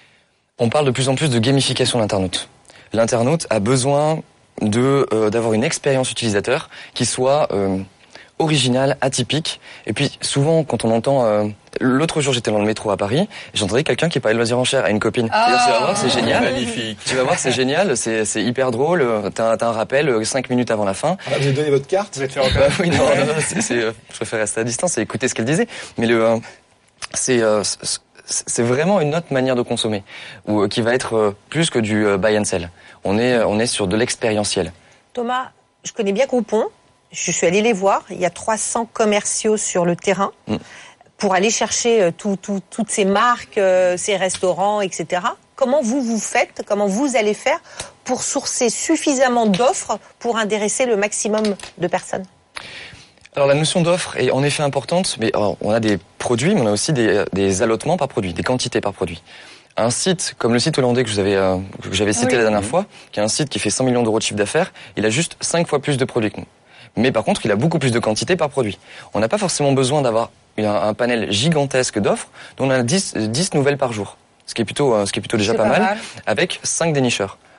On parle de plus en plus de gamification de l'internaute. L'internaute a besoin de, euh, d'avoir une expérience utilisateur qui soit... Euh, original, atypique. Et puis souvent, quand on entend... Euh, l'autre jour, j'étais dans le métro à Paris, et j'entendais quelqu'un qui parlait de Loisirs en Cher à une copine. Ah, tu vas voir, c'est génial. Magnifique. Tu vas voir, c'est génial, c'est, c'est hyper drôle. T'as, t'as un rappel cinq minutes avant la fin. Ah, vous avez donné votre carte ? Vous êtes fait repérer. Bah, oui, non, non, non c'est, c'est, je préfère rester à distance et écouter ce qu'elle disait. Mais le, euh, c'est, euh, c'est vraiment une autre manière de consommer, ou qui va être euh, plus que du euh, buy and sell. On est, on est sur de l'expérientiel. Thomas, je connais bien Groupon. Je suis allée les voir. Il y a trois cents commerciaux sur le terrain mmh. pour aller chercher tout, tout, toutes ces marques, euh, ces restaurants, et cetera. Comment vous, vous faites, comment vous allez faire pour sourcer suffisamment d'offres pour intéresser le maximum de personnes ? Alors la notion d'offre est en effet importante, mais alors, on a des produits, mais on a aussi des, des allotements par produit, des quantités par produit. Un site comme le site hollandais que, je vous avais, euh, que j'avais cité oui. la dernière fois, qui est un site qui fait cent millions d'euros de chiffre d'affaires, il a juste cinq fois plus de produits que nous. Mais par contre, il a beaucoup plus de quantité par produit. On n'a pas forcément besoin d'avoir un, un panel gigantesque d'offres, dont on a dix, dix nouvelles par jour. Ce qui est plutôt, ce qui est plutôt déjà pas, pas mal, mal, avec cinq dénicheurs.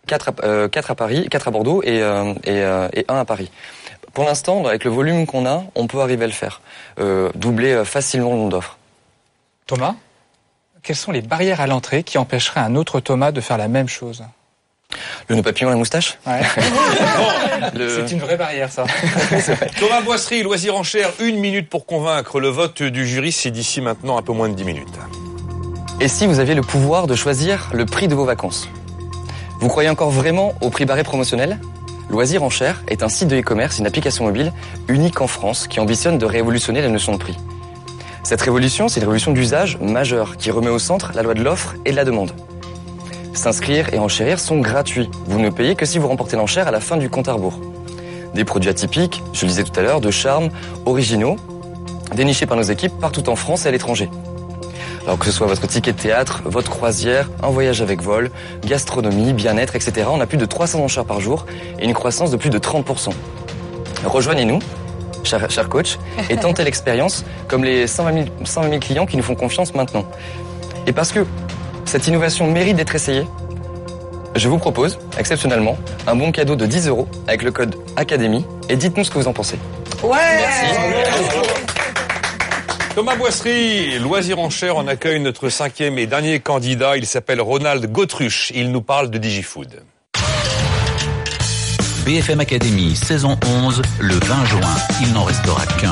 quatre à, euh, quatre à Paris, quatre à Bordeaux et, euh, et, euh, et un à Paris. Pour l'instant, avec le volume qu'on a, on peut arriver à le faire. Euh, doubler euh, facilement le nombre d'offres. Thomas, quelles sont les barrières à l'entrée qui empêcheraient un autre Thomas de faire la même chose? Le nœud papillon, la moustache. Ouais. Le... C'est une vraie barrière, ça. Thomas Boisserie, Loisirs en Cher, une minute pour convaincre. Le vote du jury, c'est d'ici maintenant un peu moins de dix minutes. Et si vous aviez le pouvoir de choisir le prix de vos vacances? Vous croyez encore vraiment au prix barré promotionnel? Loisirs en Cher est un site de e-commerce, une application mobile unique en France qui ambitionne de révolutionner la notion de prix. Cette révolution, c'est une révolution d'usage majeure qui remet au centre la loi de l'offre et de la demande. S'inscrire et enchérir sont gratuits. Vous ne payez que si vous remportez l'enchère à la fin du compte à rebours. Des produits atypiques, je le disais tout à l'heure, de charme, originaux, dénichés par nos équipes partout en France et à l'étranger. Alors que ce soit votre ticket de théâtre, votre croisière, un voyage avec vol, gastronomie, bien-être, et cetera. On a plus de trois cents enchères par jour et une croissance de plus de trente pour cent. Rejoignez-nous, cher, cher coach, et tentez l'expérience comme les cent vingt mille clients qui nous font confiance maintenant. Et parce que cette innovation mérite d'être essayée, je vous propose, exceptionnellement, un bon cadeau de dix euros avec le code Académie et dites-nous ce que vous en pensez. Ouais. Merci. Thomas Boisserie, Loisirs en Cher, on accueille notre cinquième et dernier candidat. Il s'appelle Ronald Gautruche. Il nous parle de DigiFood. B F M Académie, saison onze, le vingt juin. Il n'en restera qu'un.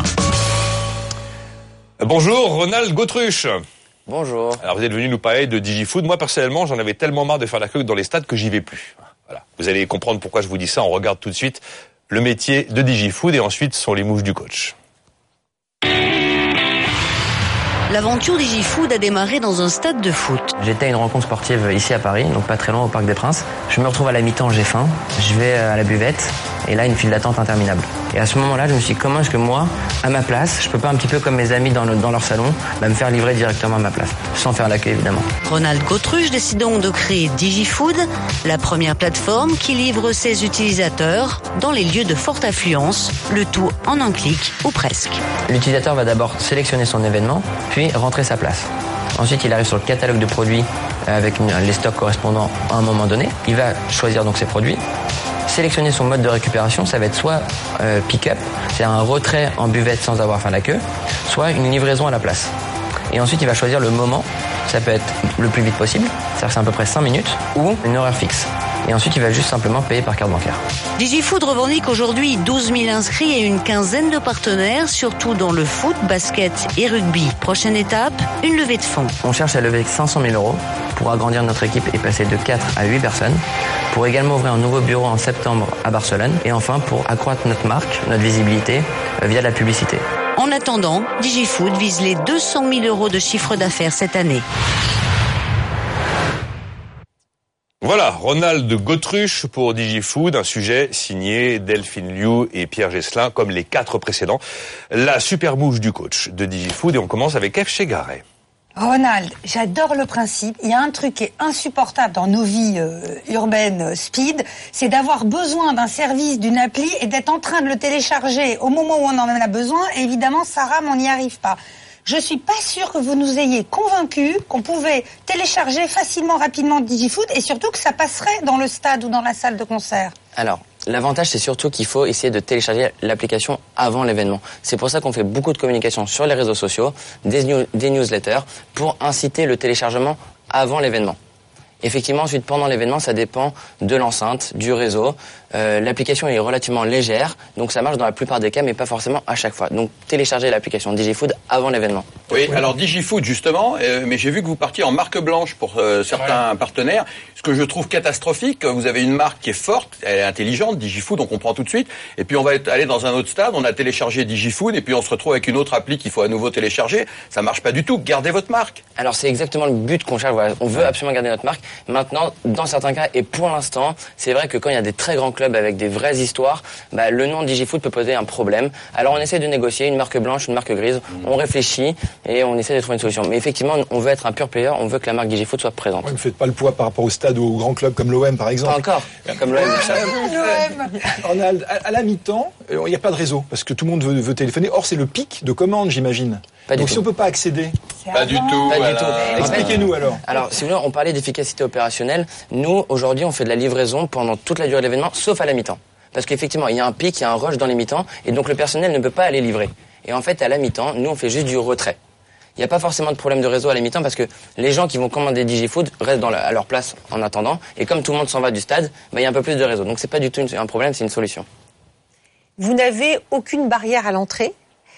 Bonjour, Ronald Gautruche. Bonjour. Alors vous êtes venu nous parler de DigiFood. Moi personnellement, j'en avais tellement marre de faire la queue dans les stades que j'y vais plus. Voilà. Vous allez comprendre pourquoi je vous dis ça. On regarde tout de suite le métier de DigiFood et ensuite ce sont les mouches du coach. L'aventure DigiFood a démarré dans un stade de foot. J'étais à une rencontre sportive ici à Paris, donc pas très loin au Parc des Princes. Je me retrouve à la mi-temps, j'ai faim. Je vais à la buvette et là, une file d'attente interminable. Et à ce moment-là, je me suis dit, comment est-ce que moi, à ma place, je peux pas un petit peu comme mes amis dans, le, dans leur salon, bah, me faire livrer directement à ma place, sans faire la queue évidemment. Ronald Gautruche décide donc de créer DigiFood, la première plateforme qui livre ses utilisateurs dans les lieux de forte affluence, le tout en un clic ou presque. L'utilisateur va d'abord sélectionner son événement, puis rentrer sa place. Ensuite, il arrive sur le catalogue de produits avec une, les stocks correspondants à un moment donné. Il va choisir donc ses produits, sélectionner son mode de récupération. Ça va être soit euh, pick-up, c'est-à-dire un retrait en buvette sans avoir fait la queue, soit une livraison à la place. Et ensuite, il va choisir le moment. Ça peut être le plus vite possible, c'est-à-dire que c'est à peu près cinq minutes, ou une horaire fixe. Et ensuite, il va juste simplement payer par carte bancaire. DigiFood revendique aujourd'hui douze mille inscrits et une quinzaine de partenaires, surtout dans le foot, basket et rugby. Prochaine étape, une levée de fonds. On cherche à lever cinq cent mille euros pour agrandir notre équipe et passer de quatre à huit personnes, pour également ouvrir un nouveau bureau en septembre à Barcelone, et enfin pour accroître notre marque, notre visibilité via la publicité. En attendant, DigiFood vise les deux cent mille euros de chiffre d'affaires cette année. Voilà, Ronald Gautruche pour DigiFood, un sujet signé Delphine Liu et Pierre Gesselin, comme les quatre précédents. La super mouche du coach de DigiFood, et on commence avec F. Chegaray. Ronald, j'adore le principe. Il y a un truc qui est insupportable dans nos vies euh, urbaines euh, speed, c'est d'avoir besoin d'un service, d'une appli, et d'être en train de le télécharger au moment où on en a besoin. Et évidemment, ça rame, on n'y arrive pas. Je suis pas sûre que vous nous ayez convaincus qu'on pouvait télécharger facilement, rapidement DigiFood, et surtout que ça passerait dans le stade ou dans la salle de concert. Alors, l'avantage, c'est surtout qu'il faut essayer de télécharger l'application avant l'événement. C'est pour ça qu'on fait beaucoup de communication sur les réseaux sociaux, des, news, des newsletters, pour inciter le téléchargement avant l'événement. Effectivement, ensuite, pendant l'événement, ça dépend de l'enceinte, du réseau. Euh, l'application est relativement légère, donc ça marche dans la plupart des cas, mais pas forcément à chaque fois. Donc, téléchargez l'application DigiFood avant l'événement. Oui, alors DigiFood, justement, euh, mais j'ai vu que vous partiez en marque blanche pour euh, certains ouais. partenaires, ce que je trouve catastrophique. Vous avez une marque qui est forte, elle est intelligente, DigiFood, on comprend tout de suite, et puis on va être, aller dans un autre stade, on a téléchargé DigiFood, et puis on se retrouve avec une autre appli qu'il faut à nouveau télécharger. Ça marche pas du tout, gardez votre marque. Alors, c'est exactement le but qu'on cherche, voilà. On veut absolument garder notre marque. Maintenant, dans certains cas, et pour l'instant, c'est vrai que quand il y a des très grands clubs avec des vraies histoires, bah, le nom DigiFood peut poser un problème. Alors on essaie de négocier une marque blanche, une marque grise, mmh. on réfléchit et on essaie de trouver une solution. Mais effectivement, on veut être un pure player, on veut que la marque DigiFood soit présente. Ouais, ne faites pas le poids par rapport au stade stade ou au grand club comme l'O M par exemple. Pas encore, comme l'O M. Ronald, à la mi-temps, il n'y a pas de réseau parce que tout le monde veut, veut téléphoner. Or, c'est le pic de commandes, j'imagine. Pas Donc du si tout. on peut pas accéder. Pas du tout. Pas voilà. du tout. Expliquez-nous alors. Alors, si vous voulez, on parlait d'efficacité opérationnelle. Nous, aujourd'hui, on fait de la livraison pendant toute la durée de l'événement, sauf à la mi-temps. Parce qu'effectivement, il y a un pic, il y a un rush dans les mi-temps, et donc le personnel ne peut pas aller livrer. Et en fait, à la mi-temps, nous, on fait juste du retrait. Il n'y a pas forcément de problème de réseau à la mi-temps parce que les gens qui vont commander DigiFood restent dans la, à leur place en attendant. Et comme tout le monde s'en va du stade, bah, il y a un peu plus de réseau. Donc c'est pas du tout une, un problème, c'est une solution. Vous n'avez aucune barrière à l'entrée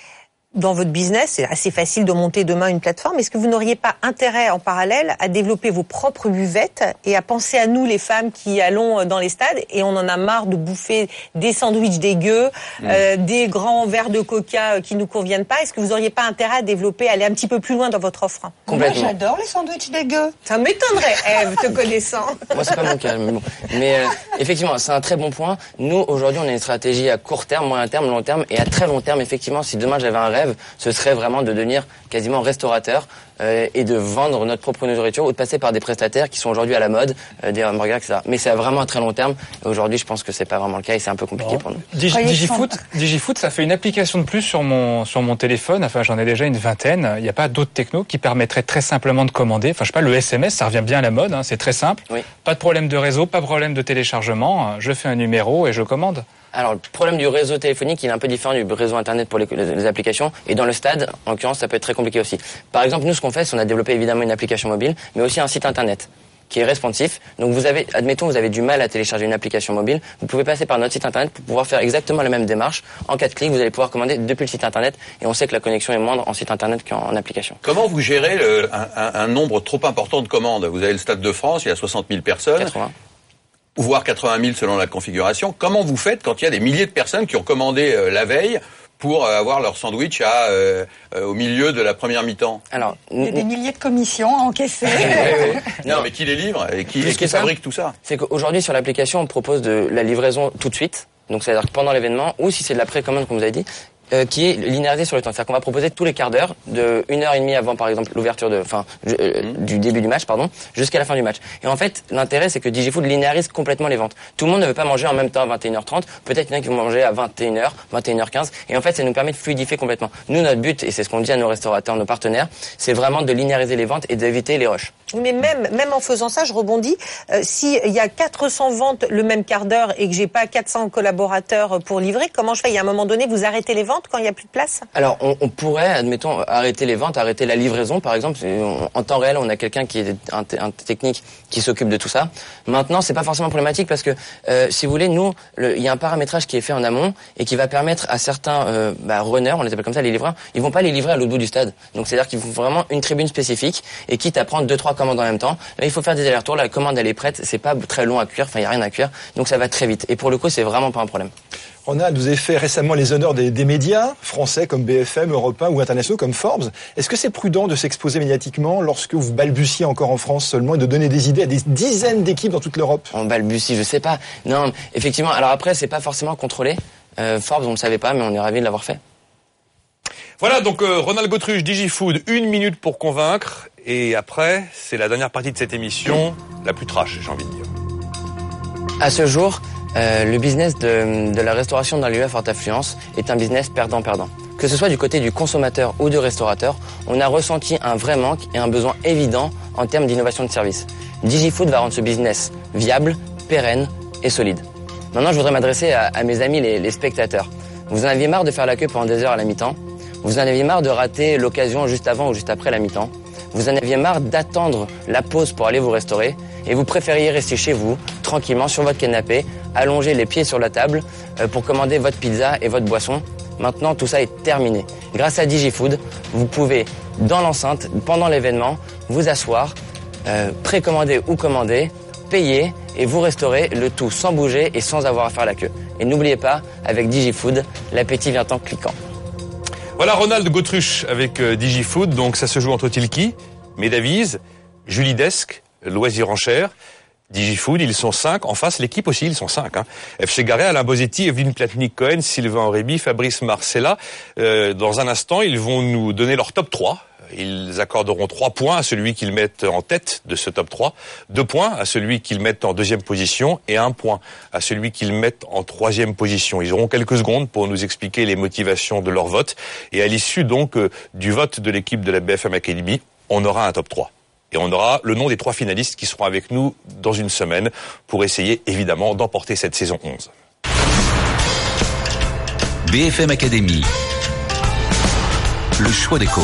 dans votre business. C'est assez facile de monter demain une plateforme. Est-ce que vous n'auriez pas intérêt en parallèle à développer vos propres buvettes et à penser à nous, les femmes qui allons dans les stades et on en a marre de bouffer des sandwichs dégueux, mmh. euh, des grands verres de coca qui nous conviennent pas. Est-ce que vous n'auriez pas intérêt à développer, à aller un petit peu plus loin dans votre offre? Complètement. Moi, j'adore les sandwichs dégueux. Ça m'étonnerait, Ève, te connaissant. Moi, c'est pas mon cas, mais bon. Mais euh, effectivement, c'est un très bon point. Nous, aujourd'hui, on a une stratégie à court terme, moyen terme, long terme et à très long terme. Effectivement, si demain j'avais un rêve, ce serait vraiment de devenir quasiment restaurateur euh, et de vendre notre propre nourriture ou de passer par des prestataires qui sont aujourd'hui à la mode, euh, des hamburgers, et cetera. Mais c'est vraiment à très long terme. Et aujourd'hui, je pense que c'est pas vraiment le cas et c'est un peu compliqué bon. pour nous. Digi- Digifood, Digifood, ça fait une application de plus sur mon sur mon téléphone. Enfin, j'en ai déjà une vingtaine. Il n'y a pas d'autres technos qui permettraient très simplement de commander. Enfin, je sais pas, le S M S, ça revient bien à la mode. Hein, c'est très simple. Oui. Pas de problème de réseau, pas de problème de téléchargement. Je fais un numéro et je commande. Alors, le problème du réseau téléphonique, il est un peu différent du réseau Internet pour les, les, les applications. Et dans le stade, en l'occurrence, ça peut être très compliqué aussi. Par exemple, nous, ce qu'on fait, c'est qu'on a développé évidemment une application mobile, mais aussi un site Internet qui est responsif. Donc, vous avez, admettons, vous avez du mal à télécharger une application mobile. Vous pouvez passer par notre site Internet pour pouvoir faire exactement la même démarche. En quatre clics, vous allez pouvoir commander depuis le site Internet. Et on sait que la connexion est moindre en site Internet qu'en application. Comment vous gérez le, un, un, un nombre trop important de commandes? Vous avez le Stade de France, il y a soixante mille personnes. quatre-vingts Voire quatre-vingt mille selon la configuration. Comment vous faites quand il y a des milliers de personnes qui ont commandé euh, la veille pour euh, avoir leur sandwich à, euh, euh, au milieu de la première mi-temps? Alors, il y a des milliers de commissions à encaisser. oui, oui. Non, mais qui les livre et qui, et qui fabrique tout ça? C'est qu'aujourd'hui, sur l'application, on propose de la livraison tout de suite. Donc, c'est-à-dire que pendant l'événement, ou si c'est de la précommande, comme vous avez dit, Euh, qui est linéarisé sur le temps. C'est-à-dire qu'on va proposer tous les quarts d'heure, de une heure et demie avant, par exemple, l'ouverture de, enfin, euh, du début du match, pardon, jusqu'à la fin du match. Et en fait, l'intérêt, c'est que Digifood linéarise complètement les ventes. Tout le monde ne veut pas manger en même temps à vingt et une heures trente. Peut-être qu'il y en a qui vont manger à vingt et une heures, vingt et une heures quinze. Et en fait, ça nous permet de fluidifier complètement. Nous, notre but, et c'est ce qu'on dit à nos restaurateurs, nos partenaires, c'est vraiment de linéariser les ventes et d'éviter les rushs. Mais même, même en faisant ça, je rebondis. Euh, si il y a quatre cents ventes le même quart d'heure et que j'ai pas quatre cents collaborateurs pour livrer, comment je fais? Il y a un moment donné, vous arrêtez les ventes quand il y a plus de place? Alors, on, on pourrait, admettons, arrêter les ventes, arrêter la livraison, par exemple. On, en temps réel, on a quelqu'un qui est un, un technique qui s'occupe de tout ça. Maintenant, c'est pas forcément problématique parce que, euh, si vous voulez, nous, le, il y a un paramétrage qui est fait en amont et qui va permettre à certains euh, bah, runners, on les appelle comme ça, les livreurs, ils vont pas les livrer à l'autre bout du stade. Donc, c'est-à-dire qu'ils font vraiment une tribune spécifique et quitte à prendre deux, trois commandes en même temps. Là, il faut faire des allers-retours. La commande, elle est prête. C'est pas très long à cuire. Enfin, il y a rien à cuire. Donc, ça va très vite. Et pour le coup, c'est vraiment pas un problème. Ronald, vous avez fait récemment les honneurs des, des médias français comme B F M, Europe un ou internationaux comme Forbes. Est-ce que c'est prudent de s'exposer médiatiquement lorsque vous balbutiez encore en France seulement et de donner des idées à des dizaines d'équipes dans toute l'Europe? On balbutie, je sais pas. Non, effectivement. Alors après, c'est pas forcément contrôlé. Euh, Forbes, on ne le savait pas, mais on est ravis de l'avoir fait. Voilà, donc euh, Ronald Gautruche, Digifood, une minute pour convaincre. Et après, c'est la dernière partie de cette émission, la plus trash, j'ai envie de dire. À ce jour, euh, le business de, de la restauration dans les lieux à forte affluence est un business perdant-perdant. Que ce soit du côté du consommateur ou du restaurateur, on a ressenti un vrai manque et un besoin évident en termes d'innovation de service. Digifood va rendre ce business viable, pérenne et solide. Maintenant, je voudrais m'adresser à, à mes amis les, les spectateurs. Vous en aviez marre de faire la queue pendant des heures à la mi-temps? Vous en aviez marre de rater l'occasion juste avant ou juste après la mi-temps? Vous en aviez marre d'attendre la pause pour aller vous restaurer et vous préfériez rester chez vous, tranquillement, sur votre canapé, allonger les pieds sur la table euh, pour commander votre pizza et votre boisson. Maintenant, tout ça est terminé. Grâce à Digifood, vous pouvez, dans l'enceinte, pendant l'événement, vous asseoir, euh, précommander ou commander, payer et vous restaurer, le tout sans bouger et sans avoir à faire la queue. Et n'oubliez pas, avec Digifood, l'appétit vient en cliquant. Voilà Ronald Gautruche avec euh, Digifood, donc ça se joue entre Tilki, Medavise, Julie Desk, Loisirs Enchères, Digifood, ils sont cinq. En face, l'équipe aussi, ils sont cinq. Hein. F C Garret, Alain Bosetti, Evelyne Platnik-Cohen, Sylvain Aurébi, Fabrice Marcella. Euh, dans un instant, ils vont nous donner leur top trois. Ils accorderont trois points à celui qu'ils mettent en tête de ce top trois, deux points à celui qu'ils mettent en deuxième position et un point à celui qu'ils mettent en troisième position. Ils auront quelques secondes pour nous expliquer les motivations de leur vote. Et à l'issue donc euh, du vote de l'équipe de la B F M Academy, on aura un top trois. Et on aura le nom des trois finalistes qui seront avec nous dans une semaine pour essayer évidemment d'emporter cette saison onze. B F M Academy, le choix des coachs.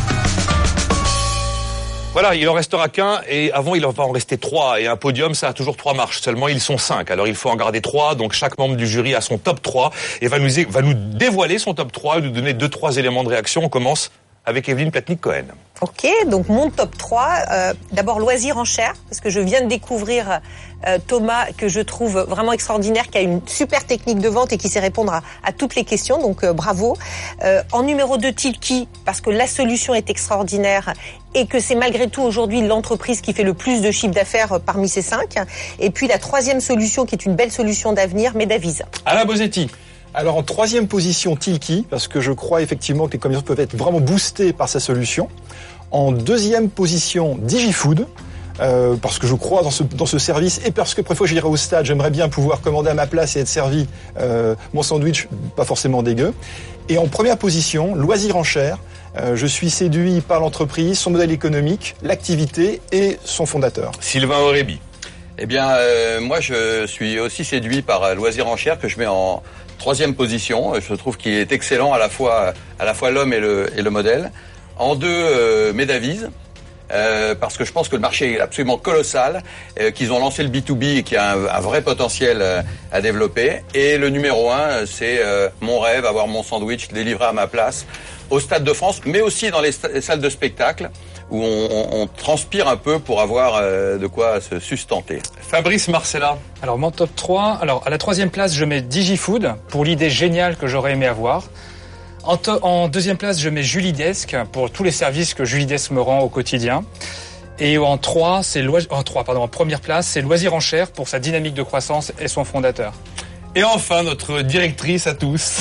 Voilà, il en restera qu'un et avant il va en rester trois et un podium ça a toujours trois marches, seulement ils sont cinq, alors il faut en garder trois, donc chaque membre du jury a son top trois et va nous, va nous dévoiler son top trois, nous donner deux trois éléments de réaction. On commence avec Evelyne Platnik-Cohen. Ok, donc mon top trois, euh, d'abord loisirs en chair, parce que je viens de découvrir euh, Thomas, que je trouve vraiment extraordinaire, qui a une super technique de vente et qui sait répondre à, à toutes les questions, donc euh, bravo. Euh, en numéro deux, Tilki, parce que la solution est extraordinaire et que c'est malgré tout aujourd'hui l'entreprise qui fait le plus de chiffre d'affaires parmi ces cinq. Et puis la troisième solution, qui est une belle solution d'avenir, Medavise. Alain Bosetti. Alors en troisième position, Tilki, parce que je crois effectivement que les commerçants peuvent être vraiment boostés par sa solution. En deuxième position, DigiFood, euh, parce que je crois dans ce, dans ce service et parce que parfois j'irai au stade, j'aimerais bien pouvoir commander à ma place et être servi euh, mon sandwich, pas forcément dégueu. Et en première position, Loisirs en chair, euh, je suis séduit par l'entreprise, son modèle économique, l'activité et son fondateur. Sylvain Aurébi. Eh bien, euh, moi je suis aussi séduit par Loisirs en chair que je mets en troisième position. Je trouve qu'il est excellent à la fois à la fois l'homme et le et le modèle. En deux, euh, Medavise. Euh, parce que je pense que le marché est absolument colossal, euh, qu'ils ont lancé le B deux B et qu'il y a un, un vrai potentiel euh, à développer. Et le numéro un, c'est euh, mon rêve, avoir mon sandwich délivré à ma place au Stade de France, mais aussi dans les, sta- les salles de spectacle où on, on, on transpire un peu pour avoir euh, de quoi se sustenter. Fabrice Marcella. Alors mon top trois, alors à la troisième place je mets DigiFood pour l'idée géniale que j'aurais aimé avoir. En, to- en deuxième place, je mets Julidesk pour tous les services que Julidesk me rend au quotidien. Et en trois, c'est loi- en trois, pardon, en première place, c'est Loisirs en chair pour sa dynamique de croissance et son fondateur. Et enfin, notre directrice à tous,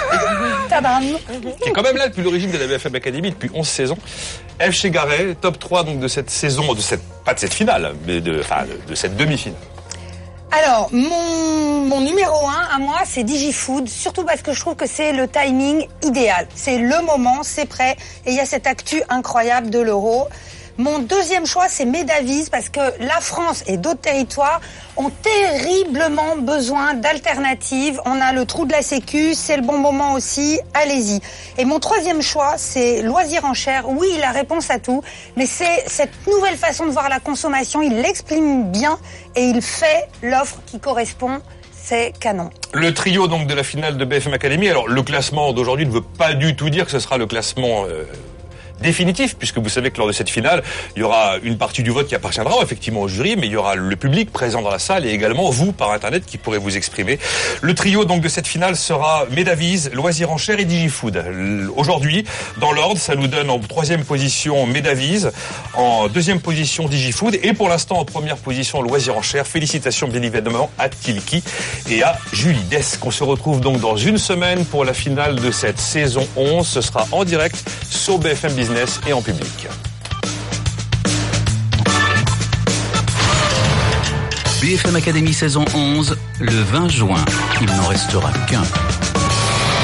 qui est quand même là depuis l'origine de la B F M Academy, depuis onze saisons, Ève Chegaray, top trois donc de cette saison, de cette, pas de cette finale, mais de, enfin, de, de cette demi-finale. Alors, mon, mon numéro un, à moi, c'est DigiFood, surtout parce que je trouve que c'est le timing idéal. C'est le moment, c'est prêt, et il y a cette actu incroyable de l'euro. Mon deuxième choix, c'est Medavise, parce que la France et d'autres territoires ont terriblement besoin d'alternatives. On a le trou de la sécu, c'est le bon moment aussi, allez-y. Et mon troisième choix, c'est Loisirs en chair. Oui, la réponse à tout, mais c'est cette nouvelle façon de voir la consommation. Il l'exprime bien et il fait l'offre qui correspond. C'est canon. Le trio donc de la finale de B F M Academy. Alors le classement d'aujourd'hui ne veut pas du tout dire que ce sera le classement euh, définitif, puisque vous savez que lors de cette finale, il y aura une partie du vote qui appartiendra effectivement au jury, mais il y aura le public présent dans la salle et également vous par internet qui pourrez vous exprimer. Le trio donc de cette finale sera Medavise, Loisirs en chair et DigiFood. Aujourd'hui, dans l'ordre, ça nous donne en troisième position Medavise, en deuxième position DigiFood et pour l'instant en première position Loisirs en chair. Félicitations bien évidemment à Tilki et à Julidesk. On se retrouve donc dans une semaine pour la finale de cette saison onze. Ce sera en direct sur B F M Business et en public. B F M Academy saison onze, le vingt juin. Il n'en restera qu'un.